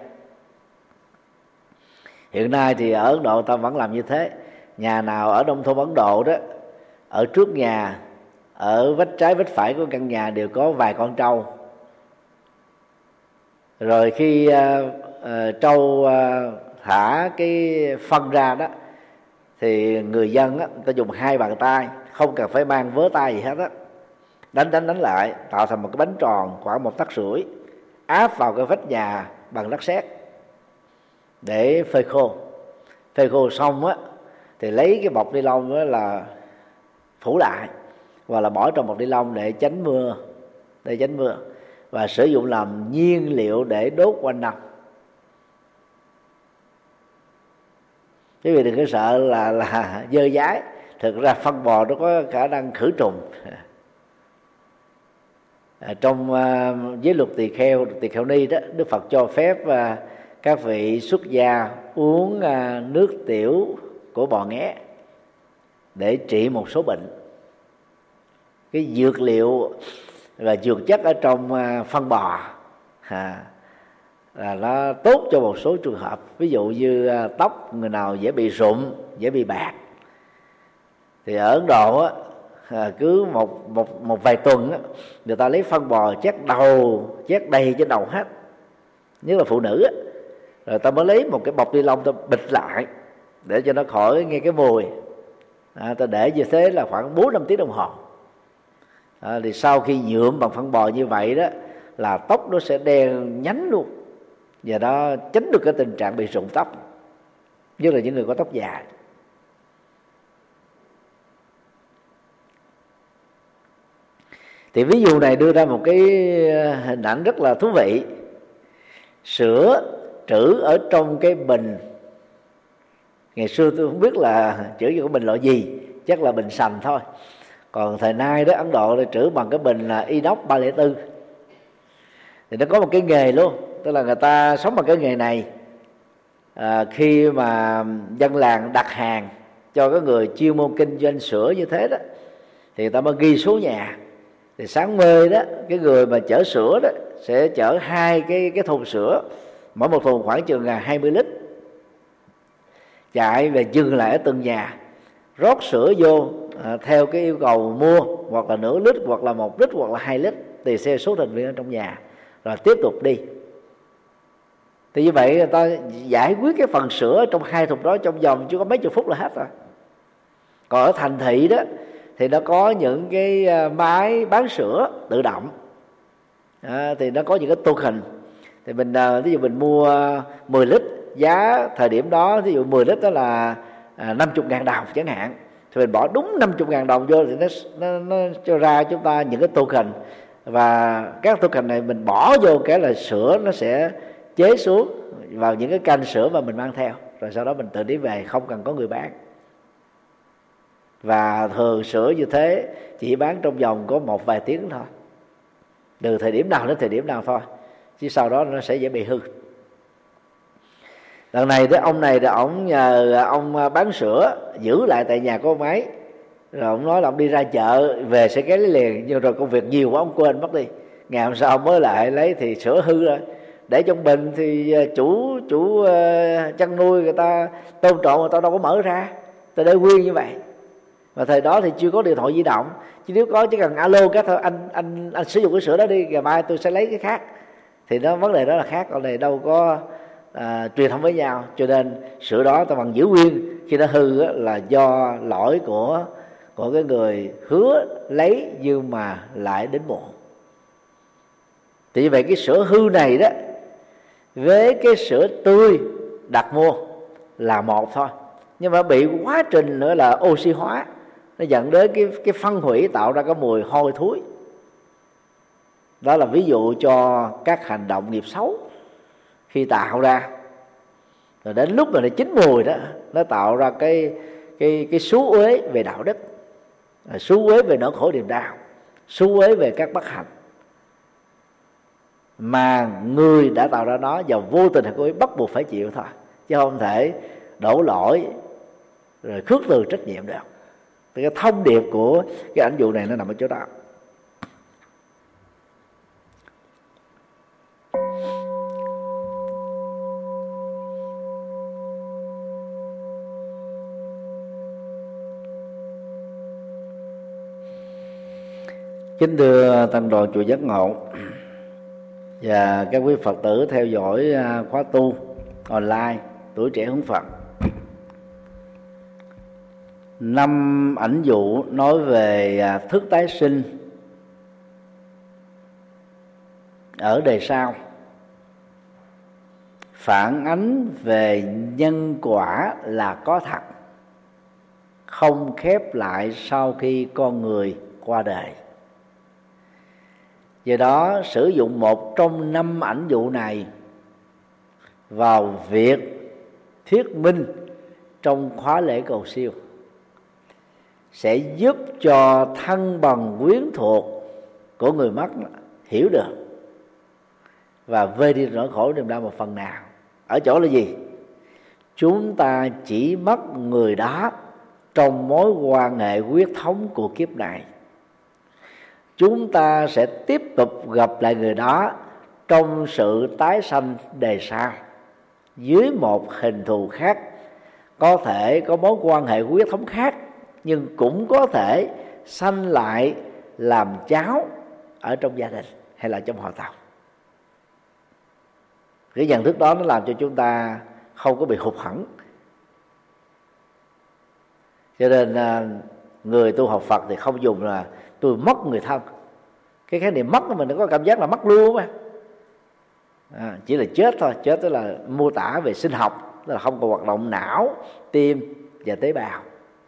B: Hiện nay thì ở Ấn Độ ta vẫn làm như thế. Nhà nào ở nông thôn Ấn Độ đó, ở trước nhà, ở vách trái vách phải của căn nhà đều có vài con trâu. Rồi khi uh, uh, trâu uh, thả cái phân ra đó thì người dân á, người ta dùng hai bàn tay, không cần phải mang vớ tay gì hết á, đánh đánh đánh lại tạo thành một cái bánh tròn khoảng một tấc rưỡi, áp vào cái vách nhà bằng đất sét để phơi khô. Phơi khô xong á thì lấy cái bọc ni lông đó là phủ lại và là bỏ trong bọc ni lông để tránh mưa, để tránh mưa và sử dụng làm nhiên liệu để đốt quanh năm. Quý vị đừng có sợ là là dơ dái, Thực ra phân bò nó có khả năng khử trùng. À, trong uh, giới luật tỳ kheo, tỳ kheo ni đó, Đức Phật cho phép uh, các vị xuất gia uống uh, nước tiểu của bò nghé để trị một số bệnh. Cái dược liệu và dược chất ở trong uh, phân bò à, là nó tốt cho một số trường hợp. Ví dụ như uh, tóc người nào dễ bị rụng, dễ bị bạc, thì ở Ấn Độ á, À, cứ một một một vài tuần á, người ta lấy phân bò chét đầu, chét đầy trên đầu hết, nhất là phụ nữ á, rồi ta mới lấy một cái bọc ni lông ta bịt lại để cho nó khỏi nghe cái mùi. À, ta để như thế là khoảng bốn năm tiếng đồng hồ. À, thì sau khi nhuộm bằng phân bò như vậy đó, là tóc nó sẽ đen nhánh luôn, và nó tránh được cái tình trạng bị rụng tóc, nhất là những người có tóc dài. Thì ví dụ này đưa ra một cái hình ảnh rất là thú vị. Sữa trữ ở trong cái bình, ngày xưa tôi không biết là trữ vào cái bình loại gì, chắc là bình sành thôi. Còn thời nay đó, Ấn Độ thì trữ bằng cái bình là inox ba không bốn. Thì nó có một cái nghề luôn, tức là người ta sống bằng cái nghề này. À, khi mà dân làng đặt hàng cho cái người chuyên môn kinh doanh sữa như thế đó, thì người ta mới ghi số nhà. Thì sáng mê đó, cái người mà chở sữa đó sẽ chở hai cái cái thùng sữa, mỗi một thùng khoảng chừng là hai mươi lít, chạy về dừng lại ở từng nhà, rót sữa vô à, theo cái yêu cầu mua, hoặc là nửa lít, hoặc là một lít, hoặc là hai lít, tùy theo số thành viên ở trong nhà, rồi tiếp tục đi. Thì như vậy người ta giải quyết cái phần sữa trong hai thùng đó trong vòng chỉ có mấy chục phút là hết rồi. Còn ở thành thị đó thì nó có những cái máy bán sữa tự động, à, thì nó có những cái token. Thì mình ví dụ mình mua mười lít, giá thời điểm đó ví dụ mười lít đó là năm mươi ngàn đồng chẳng hạn, thì mình bỏ đúng năm mươi ngàn đồng vô thì nó, nó, nó cho ra chúng ta những cái token. Và các token này mình bỏ vô cái là sữa nó sẽ chế xuống vào những cái canh sữa mà mình mang theo, rồi sau đó mình tự đi về, không cần có người bán. Và thường sữa như thế chỉ bán trong vòng có một vài tiếng thôi, từ thời điểm nào đến thời điểm nào thôi, chứ sau đó nó sẽ dễ bị hư. Lần này tới ông này thì ông nhờ ông bán sữa giữ lại tại nhà có máy, rồi ông nói là ông đi ra chợ về sẽ ghé lấy liền, nhưng rồi công việc nhiều quá ông quên mất đi. Ngày hôm sau mới lại lấy thì sữa hư rồi, để trong bình thì chủ chủ chăn nuôi người ta tôn trọng, người ta đâu có mở ra, ta để nguyên như vậy. Và thời đó thì chưa có điện thoại di động, chứ nếu có chỉ cần alo cái thôi, anh anh anh sử dụng cái sữa đó đi, ngày mai tôi sẽ lấy cái khác. Thì nó vấn đề đó là khác, còn này đâu có à, truyền thông với nhau, cho nên sữa đó ta bằng giữ nguyên. Khi nó hư á, là do lỗi của của cái người hứa lấy nhưng mà lại đến muộn. Thì như vậy cái sữa hư này đó với cái sữa tươi đặt mua là một thôi, nhưng mà bị quá trình nữa là oxy hóa, nó dẫn đến cái cái phân hủy tạo ra cái mùi hôi thối. Đó là ví dụ cho các hành động nghiệp xấu khi tạo ra, rồi đến lúc mà nó chín mùi đó, nó tạo ra cái cái cái xú uế về đạo đức, xú uế về nỗi khổ niềm đau, xú uế về các bất hạnh mà người đã tạo ra nó và vô tình hay cố ý bắt buộc phải chịu thôi, chứ không thể đổ lỗi rồi khước từ trách nhiệm được. Thì cái thông điệp của cái ảnh dụ này nó nằm ở chỗ đó. Kính thưa tăng đoàn chùa Giác Ngộ và các quý Phật tử theo dõi khóa tu online Tuổi Trẻ Hướng Phật, năm ảnh dụ nói về thức tái sinh ở đời sau, phản ánh về nhân quả là có thật, không khép lại sau khi con người qua đời. Do đó sử dụng một trong năm ảnh dụ này vào việc thuyết minh trong khóa lễ cầu siêu sẽ giúp cho thân bằng quyến thuộc của người mất hiểu được và vơi đi nỗi khổ niềm đau một phần nào. Ở chỗ là gì? Chúng ta chỉ mất người đó trong mối quan hệ huyết thống của kiếp này. Chúng ta sẽ tiếp tục gặp lại người đó trong sự tái sanh đời sau dưới một hình thù khác, có thể có mối quan hệ huyết thống khác, nhưng cũng có thể sanh lại làm cháu ở trong gia đình hay là trong họ tộc. Cái nhận thức đó nó làm cho chúng ta không có bị hụt hẫng. Cho nên người tu học Phật thì không dùng là tôi mất người thân. Cái khái niệm mất của mình nó có cảm giác là mất luôn mà. À, chỉ là chết thôi. Chết tức là mô tả về sinh học, tức là không còn hoạt động não, tim và tế bào.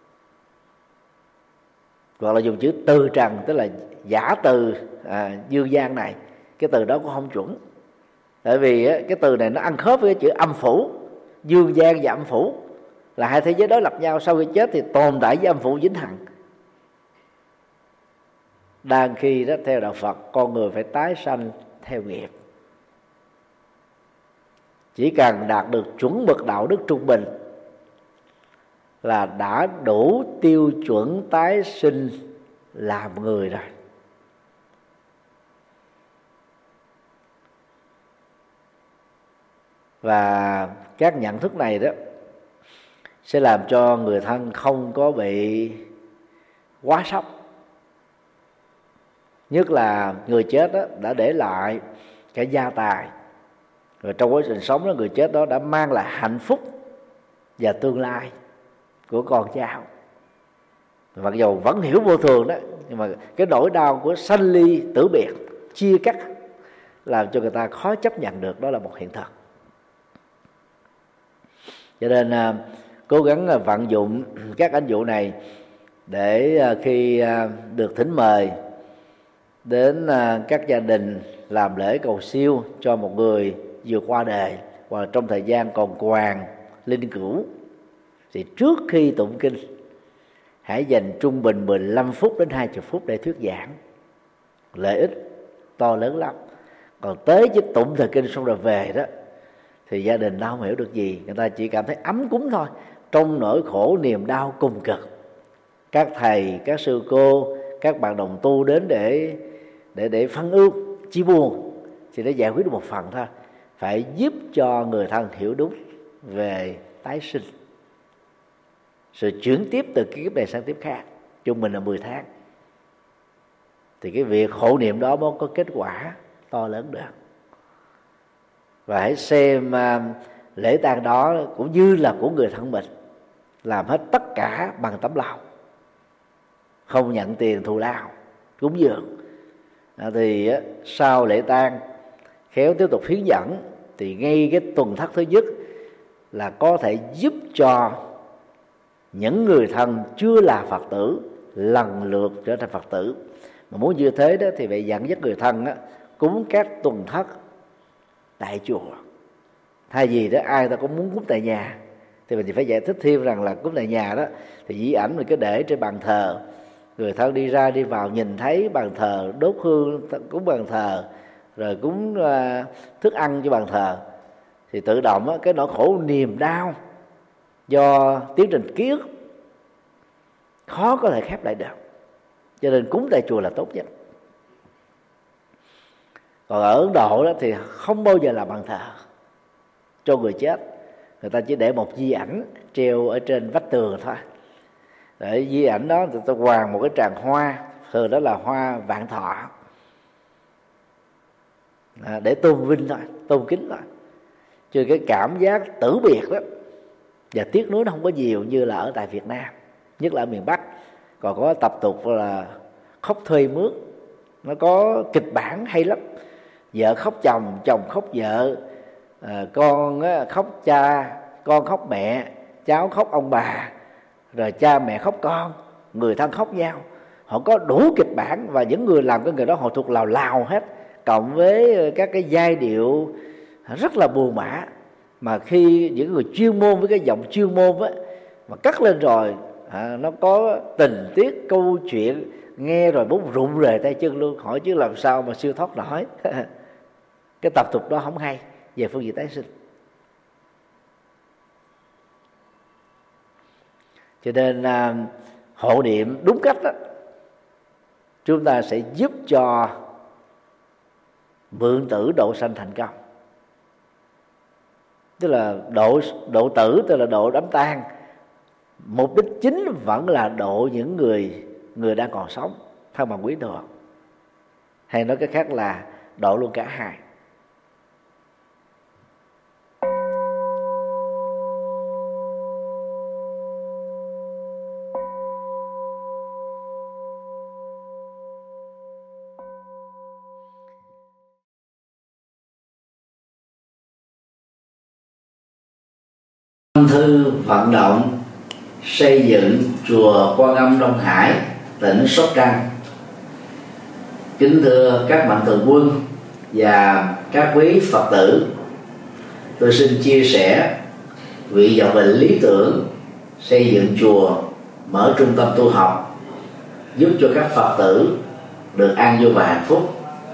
B: Hoặc là dùng chữ từ trần, tức là giả từ à, dương gian này. Cái từ đó cũng không chuẩn. Tại vì á, cái từ này nó ăn khớp với cái chữ âm phủ. Dương gian và âm phủ là hai thế giới đối lập nhau. Sau khi chết thì tồn tại với âm phủ vĩnh hằng. Đang khi đó theo đạo Phật, con người phải tái sanh theo nghiệp. Chỉ cần đạt được chuẩn mực đạo đức trung bình là đã đủ tiêu chuẩn tái sinh làm người rồi. Và các nhận thức này đó sẽ làm cho người thân không có bị quá sốc. Nhất là người chết đó đã để lại cái gia tài, rồi trong quá trình sống đó, người chết đó đã mang lại hạnh phúc và tương lai của con cháu. Mặc dù vẫn hiểu vô thường đó, nhưng mà cái nỗi đau của sanh ly tử biệt, chia cắt, làm cho người ta khó chấp nhận được đó là một hiện thực. Cho nên à, cố gắng à, vận dụng các ảnh dụ này để à, khi à, được thỉnh mời đến à, các gia đình làm lễ cầu siêu cho một người vừa qua đời hoặc trong thời gian còn quàng linh cữu, thì trước khi tụng kinh hãy dành trung bình mười lăm phút đến hai mươi phút để thuyết giảng. Lợi ích to lớn lắm. Còn tới chứ tụng thời kinh xong rồi về đó thì gia đình đâu không hiểu được gì. Người ta chỉ cảm thấy ấm cúng thôi, trong nỗi khổ niềm đau cùng cực. Các thầy, các sư cô, các bạn đồng tu đến để để để phân ưu, chia buồn thì để giải quyết được một phần thôi. Phải giúp cho người thân hiểu đúng về tái sinh, sự chuyển tiếp từ kiếp này sang kiếp khác, trung bình là mười tháng, thì cái việc hộ niệm đó mới có kết quả to lớn được. Và hãy xem uh, lễ tang đó cũng như là của người thân mình, làm hết tất cả bằng tấm lòng, không nhận tiền thù lao cúng dường. À, thì uh, sau lễ tang khéo tiếp tục hướng dẫn, thì ngay cái tuần thất thứ nhất là có thể giúp cho những người thân chưa là Phật tử lần lượt trở thành Phật tử. Mà muốn như thế đó thì phải dẫn dắt người thân á, cúng các tuần thất tại chùa. Thay vì đó ai ta cũng muốn cúng tại nhà thì mình chỉ phải giải thích thêm rằng là cúng tại nhà đó thì di ảnh mình cứ để trên bàn thờ, người thân đi ra đi vào nhìn thấy bàn thờ, đốt hương cúng bàn thờ, rồi cúng uh, thức ăn cho bàn thờ, thì tự động á, cái nỗi khổ niềm đau do tiến trình ký ức khó có thể khép lại được. Cho nên cúng tại chùa là tốt nhất. Còn ở Ấn Độ đó thì không bao giờ là bàn thờ cho người chết. Người ta chỉ để một di ảnh treo ở trên vách tường thôi. Để di ảnh đó người ta quàng một cái tràng hoa, thường đó là hoa vạn thọ, à, để tôn vinh thôi, tôn kính thôi. Chứ cái cảm giác tử biệt đó và tiếc nuối nó không có nhiều như là ở tại Việt Nam, nhất là ở miền Bắc. Còn có tập tục là khóc thuê mướn, nó có kịch bản hay lắm. Vợ khóc chồng, chồng khóc vợ, à, con khóc cha, con khóc mẹ, cháu khóc ông bà, rồi cha mẹ khóc con, người thân khóc nhau. Họ có đủ kịch bản, và những người làm cái người đó họ thuộc lào lào hết, cộng với các cái giai điệu rất là buồn bã. Mà khi những người chuyên môn với cái giọng chuyên môn á, mà cất lên rồi à, nó có tình tiết câu chuyện nghe rồi muốn rụng rời tay chân luôn, hỏi chứ làm sao mà siêu thoát nổi. Cái tập tục đó không hay về phương diện tái sinh. Cho nên à, hộ niệm đúng cách đó, chúng ta sẽ giúp cho mượn tử độ sanh thành công. Tức là độ độ tử, tức là độ đám tang, mục đích chính vẫn là độ những người người đang còn sống thân bằng quyến thuộc, hay nói cách khác là độ luôn cả hai. Thư vận động xây dựng chùa Quan Âm Đông Hải, tỉnh Sóc Trăng. Kính thưa các mạnh thường quân và các quý Phật tử, tôi xin chia sẻ nguyện vọng về lý tưởng xây dựng chùa, mở trung tâm tu học, giúp cho các Phật tử được an vui và hạnh phúc.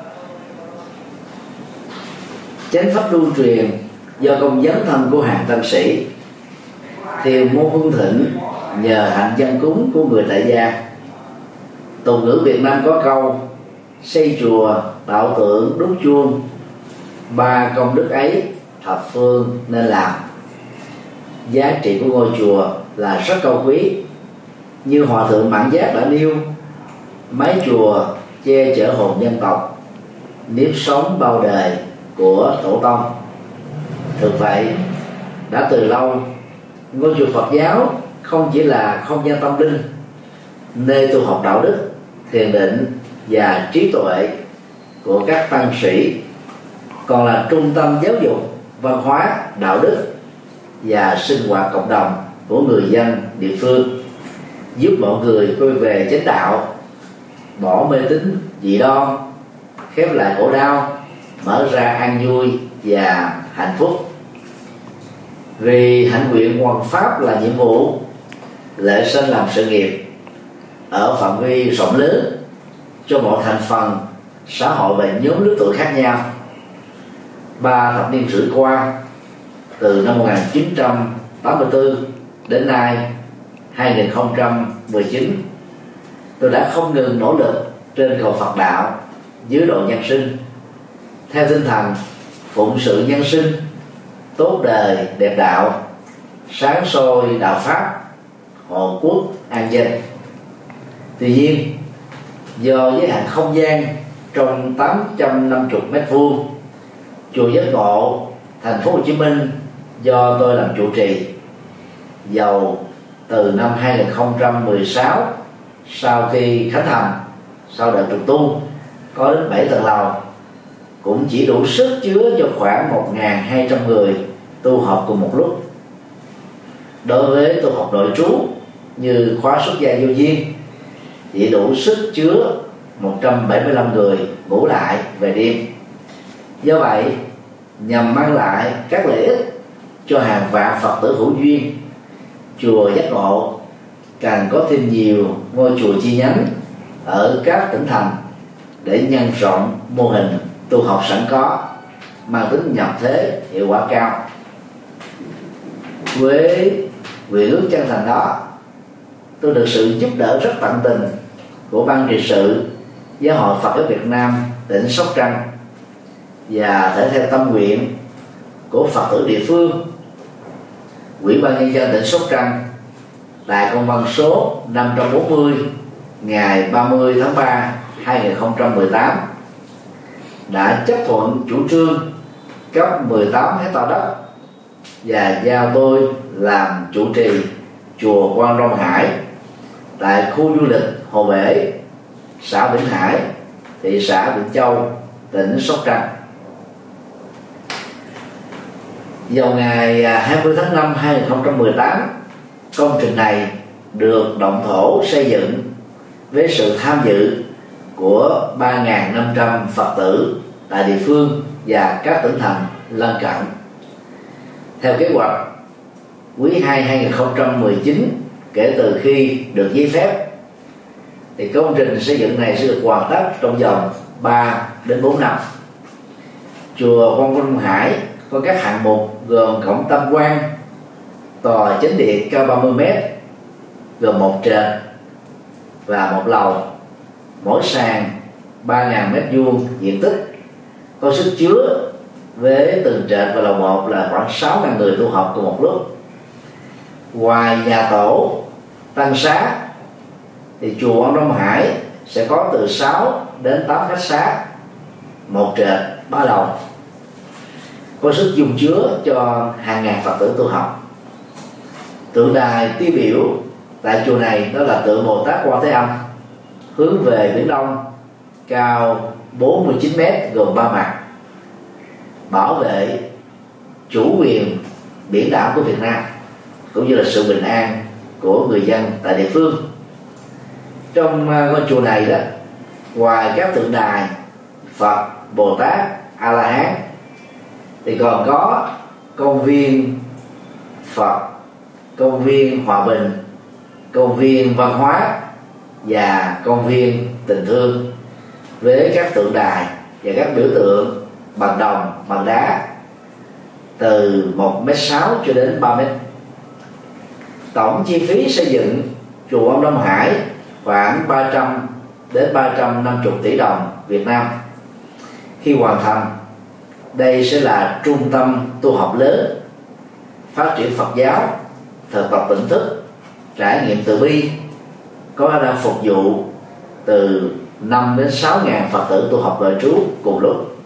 B: Chánh pháp lưu truyền do công dấn thân của hàng tăng sĩ, thiền môn hưng thịnh nhờ hạnh dân cúng của người tại gia. Tục ngữ Việt Nam có câu xây chùa, tạo tượng, đúc chuông, ba công đức ấy thập phương nên làm. Giá trị của ngôi chùa là rất cao quý. Như Hòa thượng Mạn Giác đã nêu, mái chùa che chở hồn dân tộc, nếp sống bao đời của tổ tông. Thực vậy, đã từ lâu ngôi chùa Phật giáo không chỉ là không gian tâm linh, nơi tu học đạo đức, thiền định và trí tuệ của các tăng sĩ, còn là trung tâm giáo dục, văn hóa, đạo đức và sinh hoạt cộng đồng của người dân địa phương, giúp mọi người quay về chánh đạo, bỏ mê tín dị đoan, khép lại khổ đau, mở ra an vui và hạnh phúc. Vì hạnh nguyện hoằng pháp là nhiệm vụ, lễ sinh làm sự nghiệp ở phạm vi rộng lớn cho mọi thành phần xã hội và nhóm lứa tuổi khác nhau. Ba thập niên rưỡi qua, từ năm một nghìn chín trăm tám mươi tư đến nay hai nghìn không trăm mười chín, tôi đã không ngừng nỗ lực trên cầu Phật đạo dưới độ nhân sinh, theo tinh thần phụng sự nhân sinh, tốt đời đẹp đạo, sáng soi đạo pháp, hộ quốc an dân. Tuy nhiên, do giới hạn không gian trong tám trăm năm mươi mét vuông, chùa Giác Ngộ, thành phố Hồ Chí Minh do tôi làm trụ trì, dầu từ năm hai nghìn không trăm mười sáu, sau khi khánh thành, sau đợt trùng tu có đến bảy tầng lầu, cũng chỉ đủ sức chứa cho khoảng một nghìn hai trăm người tu học cùng một lúc. Đối với tu học nội trú như khóa xuất gia vô duyên, chỉ đủ sức chứa một trăm bảy mươi lăm người ngủ lại về đêm. Do vậy, nhằm mang lại các lợi ích cho hàng vạn Phật tử hữu duyên, chùa Giác Ngộ càng có thêm nhiều ngôi chùa chi nhánh ở các tỉnh thành để nhân rộng mô hình tu học sẵn có, mang tính nhập thế, hiệu quả cao. Với nguyện ước chân thành đó, tôi được sự giúp đỡ rất tận tình của ban trị sự Giáo hội Phật giáo Việt Nam tỉnh Sóc Trăng, và thể theo tâm nguyện của Phật tử địa phương, Ủy ban nhân dân tỉnh Sóc Trăng tại công văn số năm trăm bốn mươi ngày ba mươi tháng ba hai nghìn không trăm mười tám đã chấp thuận chủ trương cấp mười tám héc ta đất và giao tôi làm chủ trì chùa Quan Đông Hải tại khu du lịch Hồ Bể, xã Vĩnh Hải, thị xã Vĩnh Châu, tỉnh Sóc Trăng. Vào ngày hai mươi tháng năm hai nghìn không trăm mười tám, công trình này được động thổ xây dựng với sự tham dự của ba nghìn năm trăm Phật tử tại địa phương và các tỉnh thành lân cận. Theo kế hoạch, quý hai hai nghìn không trăm mười chín, kể từ khi được giấy phép, thì công trình xây dựng này sẽ được hoàn tất trong vòng ba đến bốn năm. Chùa Quang Minh Hải có các hạng mục gồm cổng tam quan, tòa chánh điện cao ba mươi mét, gồm một trệt và một lầu, mỗi sàn ba nghìn mét vuông diện tích, có sức chứa với từng trệt và lầu một là khoảng sáu nghìn người tu học cùng một lúc. Ngoài nhà tổ tăng xá thì chùa Ông Đông Hải sẽ có từ sáu đến tám khách xá, một trệt ba lầu, có sức dung chứa cho hàng ngàn Phật tử tu học. Tượng đài tiêu biểu tại chùa này đó là tượng Bồ Tát Quan Thế Âm, hướng về biển Đông, cao bốn mươi chín mét, gồm ba mặt, bảo vệ chủ quyền biển đảo của Việt Nam cũng như là sự bình an của người dân tại địa phương. Trong ngôi chùa này đó, ngoài các tượng đài Phật, Bồ Tát, A La Hán, thì còn có công viên Phật, công viên Hòa Bình, công viên văn hóa và công viên tình thương, với các tượng đài và các biểu tượng bằng đồng, bằng đá từ một mét sáu cho đến ba mét. Tổng chi phí xây dựng chùa Ông Đông Hải khoảng ba trăm đến ba trăm năm mươi tỷ đồng Việt Nam. Khi hoàn thành, đây sẽ là trung tâm tu học lớn, phát triển Phật giáo, thực tập tỉnh thức, trải nghiệm từ bi, có khả năng phục vụ từ năm đến sáu ngàn Phật tử tu học đời trú cùng lúc.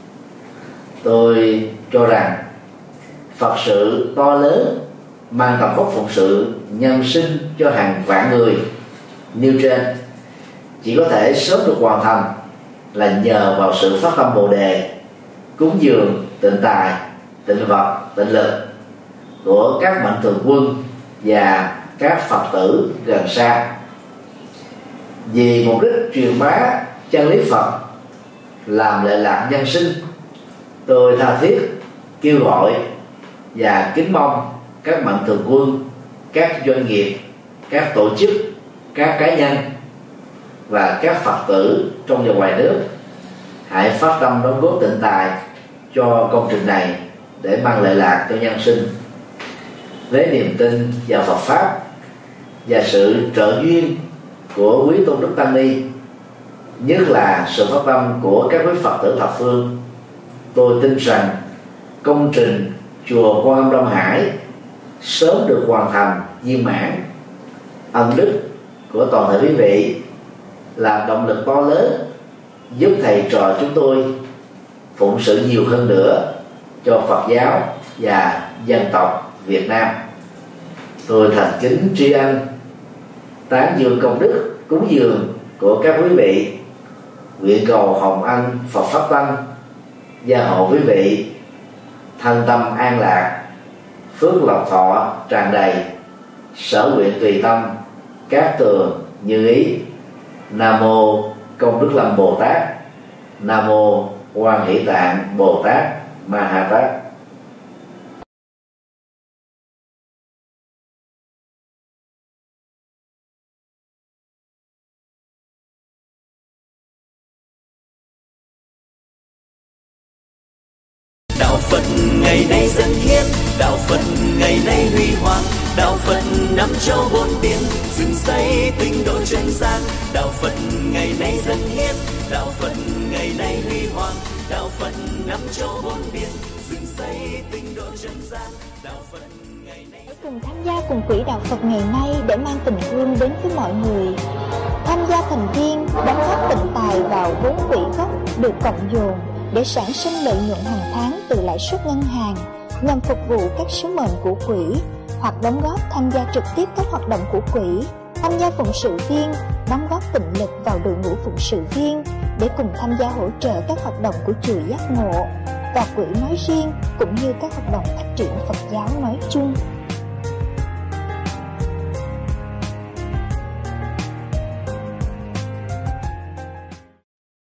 B: Tôi cho rằng Phật sự to lớn mang tầm vóc phụng sự nhân sinh cho hàng vạn người như trên chỉ có thể sớm được hoàn thành là nhờ vào sự phát tâm Bồ Đề, cúng dường tịnh tài, tịnh vật, tịnh lực của các mạnh thường quân và các Phật tử gần xa. Vì mục đích truyền bá chân lý Phật, làm lệ lạc nhân sinh, tôi tha thiết kêu gọi và kính mong các mạnh thường quân, các doanh nghiệp, các tổ chức, các cá nhân và các Phật tử trong và ngoài nước hãy phát tâm đóng góp tịnh tài cho công trình này để mang lệ lạc cho nhân sinh. Với niềm tin vào Phật pháp và sự trợ duyên của quý tôn đức tăng ni, nhất là sự phát tâm của các quý Phật tử thập phương, tôi tin rằng công trình chùa Quan Âm Đông Hải sớm được hoàn thành viên mãn. Ân đức của toàn thể quý vị là động lực to lớn giúp thầy trò chúng tôi phụng sự nhiều hơn nữa cho Phật giáo và dân tộc Việt Nam. Tôi thành kính tri ân, tán dương công đức cúng dường của các quý vị, nguyện cầu hồng ân Phật pháp tăng gia hộ quý vị thân tâm an lạc, phước lộc thọ tràn đầy, sở nguyện tùy tâm, cát tường như ý. Nam mô Công Đức Lâm Bồ Tát. Nam mô Quan Hỷ Tạng Bồ Tát Ma Ha Tát.
A: Đạo Phật ngày nay dân hiến, đạo Phật ngày nay huy hoàng, đạo Phật năm châu bốn biển, dựng xây tinh độ chân gian. Đạo Phật ngày nay dân hiến, đạo Phật ngày nay huy hoàng, đạo Phật năm châu bốn biển, dựng xây tinh độ chân gian. Đạo Phật ngày nay.
C: Cùng tham gia cùng quỹ đạo Phật ngày nay để mang tình thương đến với mọi người. Tham gia thành viên đóng góp tịnh tài vào vốn quỹ gốc được cộng dồn để sản sinh lợi nhuận hàng tháng từ lãi suất ngân hàng nhằm phục vụ các sứ mệnh của quỹ, hoặc đóng góp tham gia trực tiếp các hoạt động của quỹ, tham gia phụng sự viên, đóng góp tịnh lực vào đội ngũ phụng sự viên để cùng tham gia hỗ trợ các hoạt động của chùa Giác Ngộ và quỹ nói riêng, cũng như các hoạt động phát triển Phật giáo nói chung.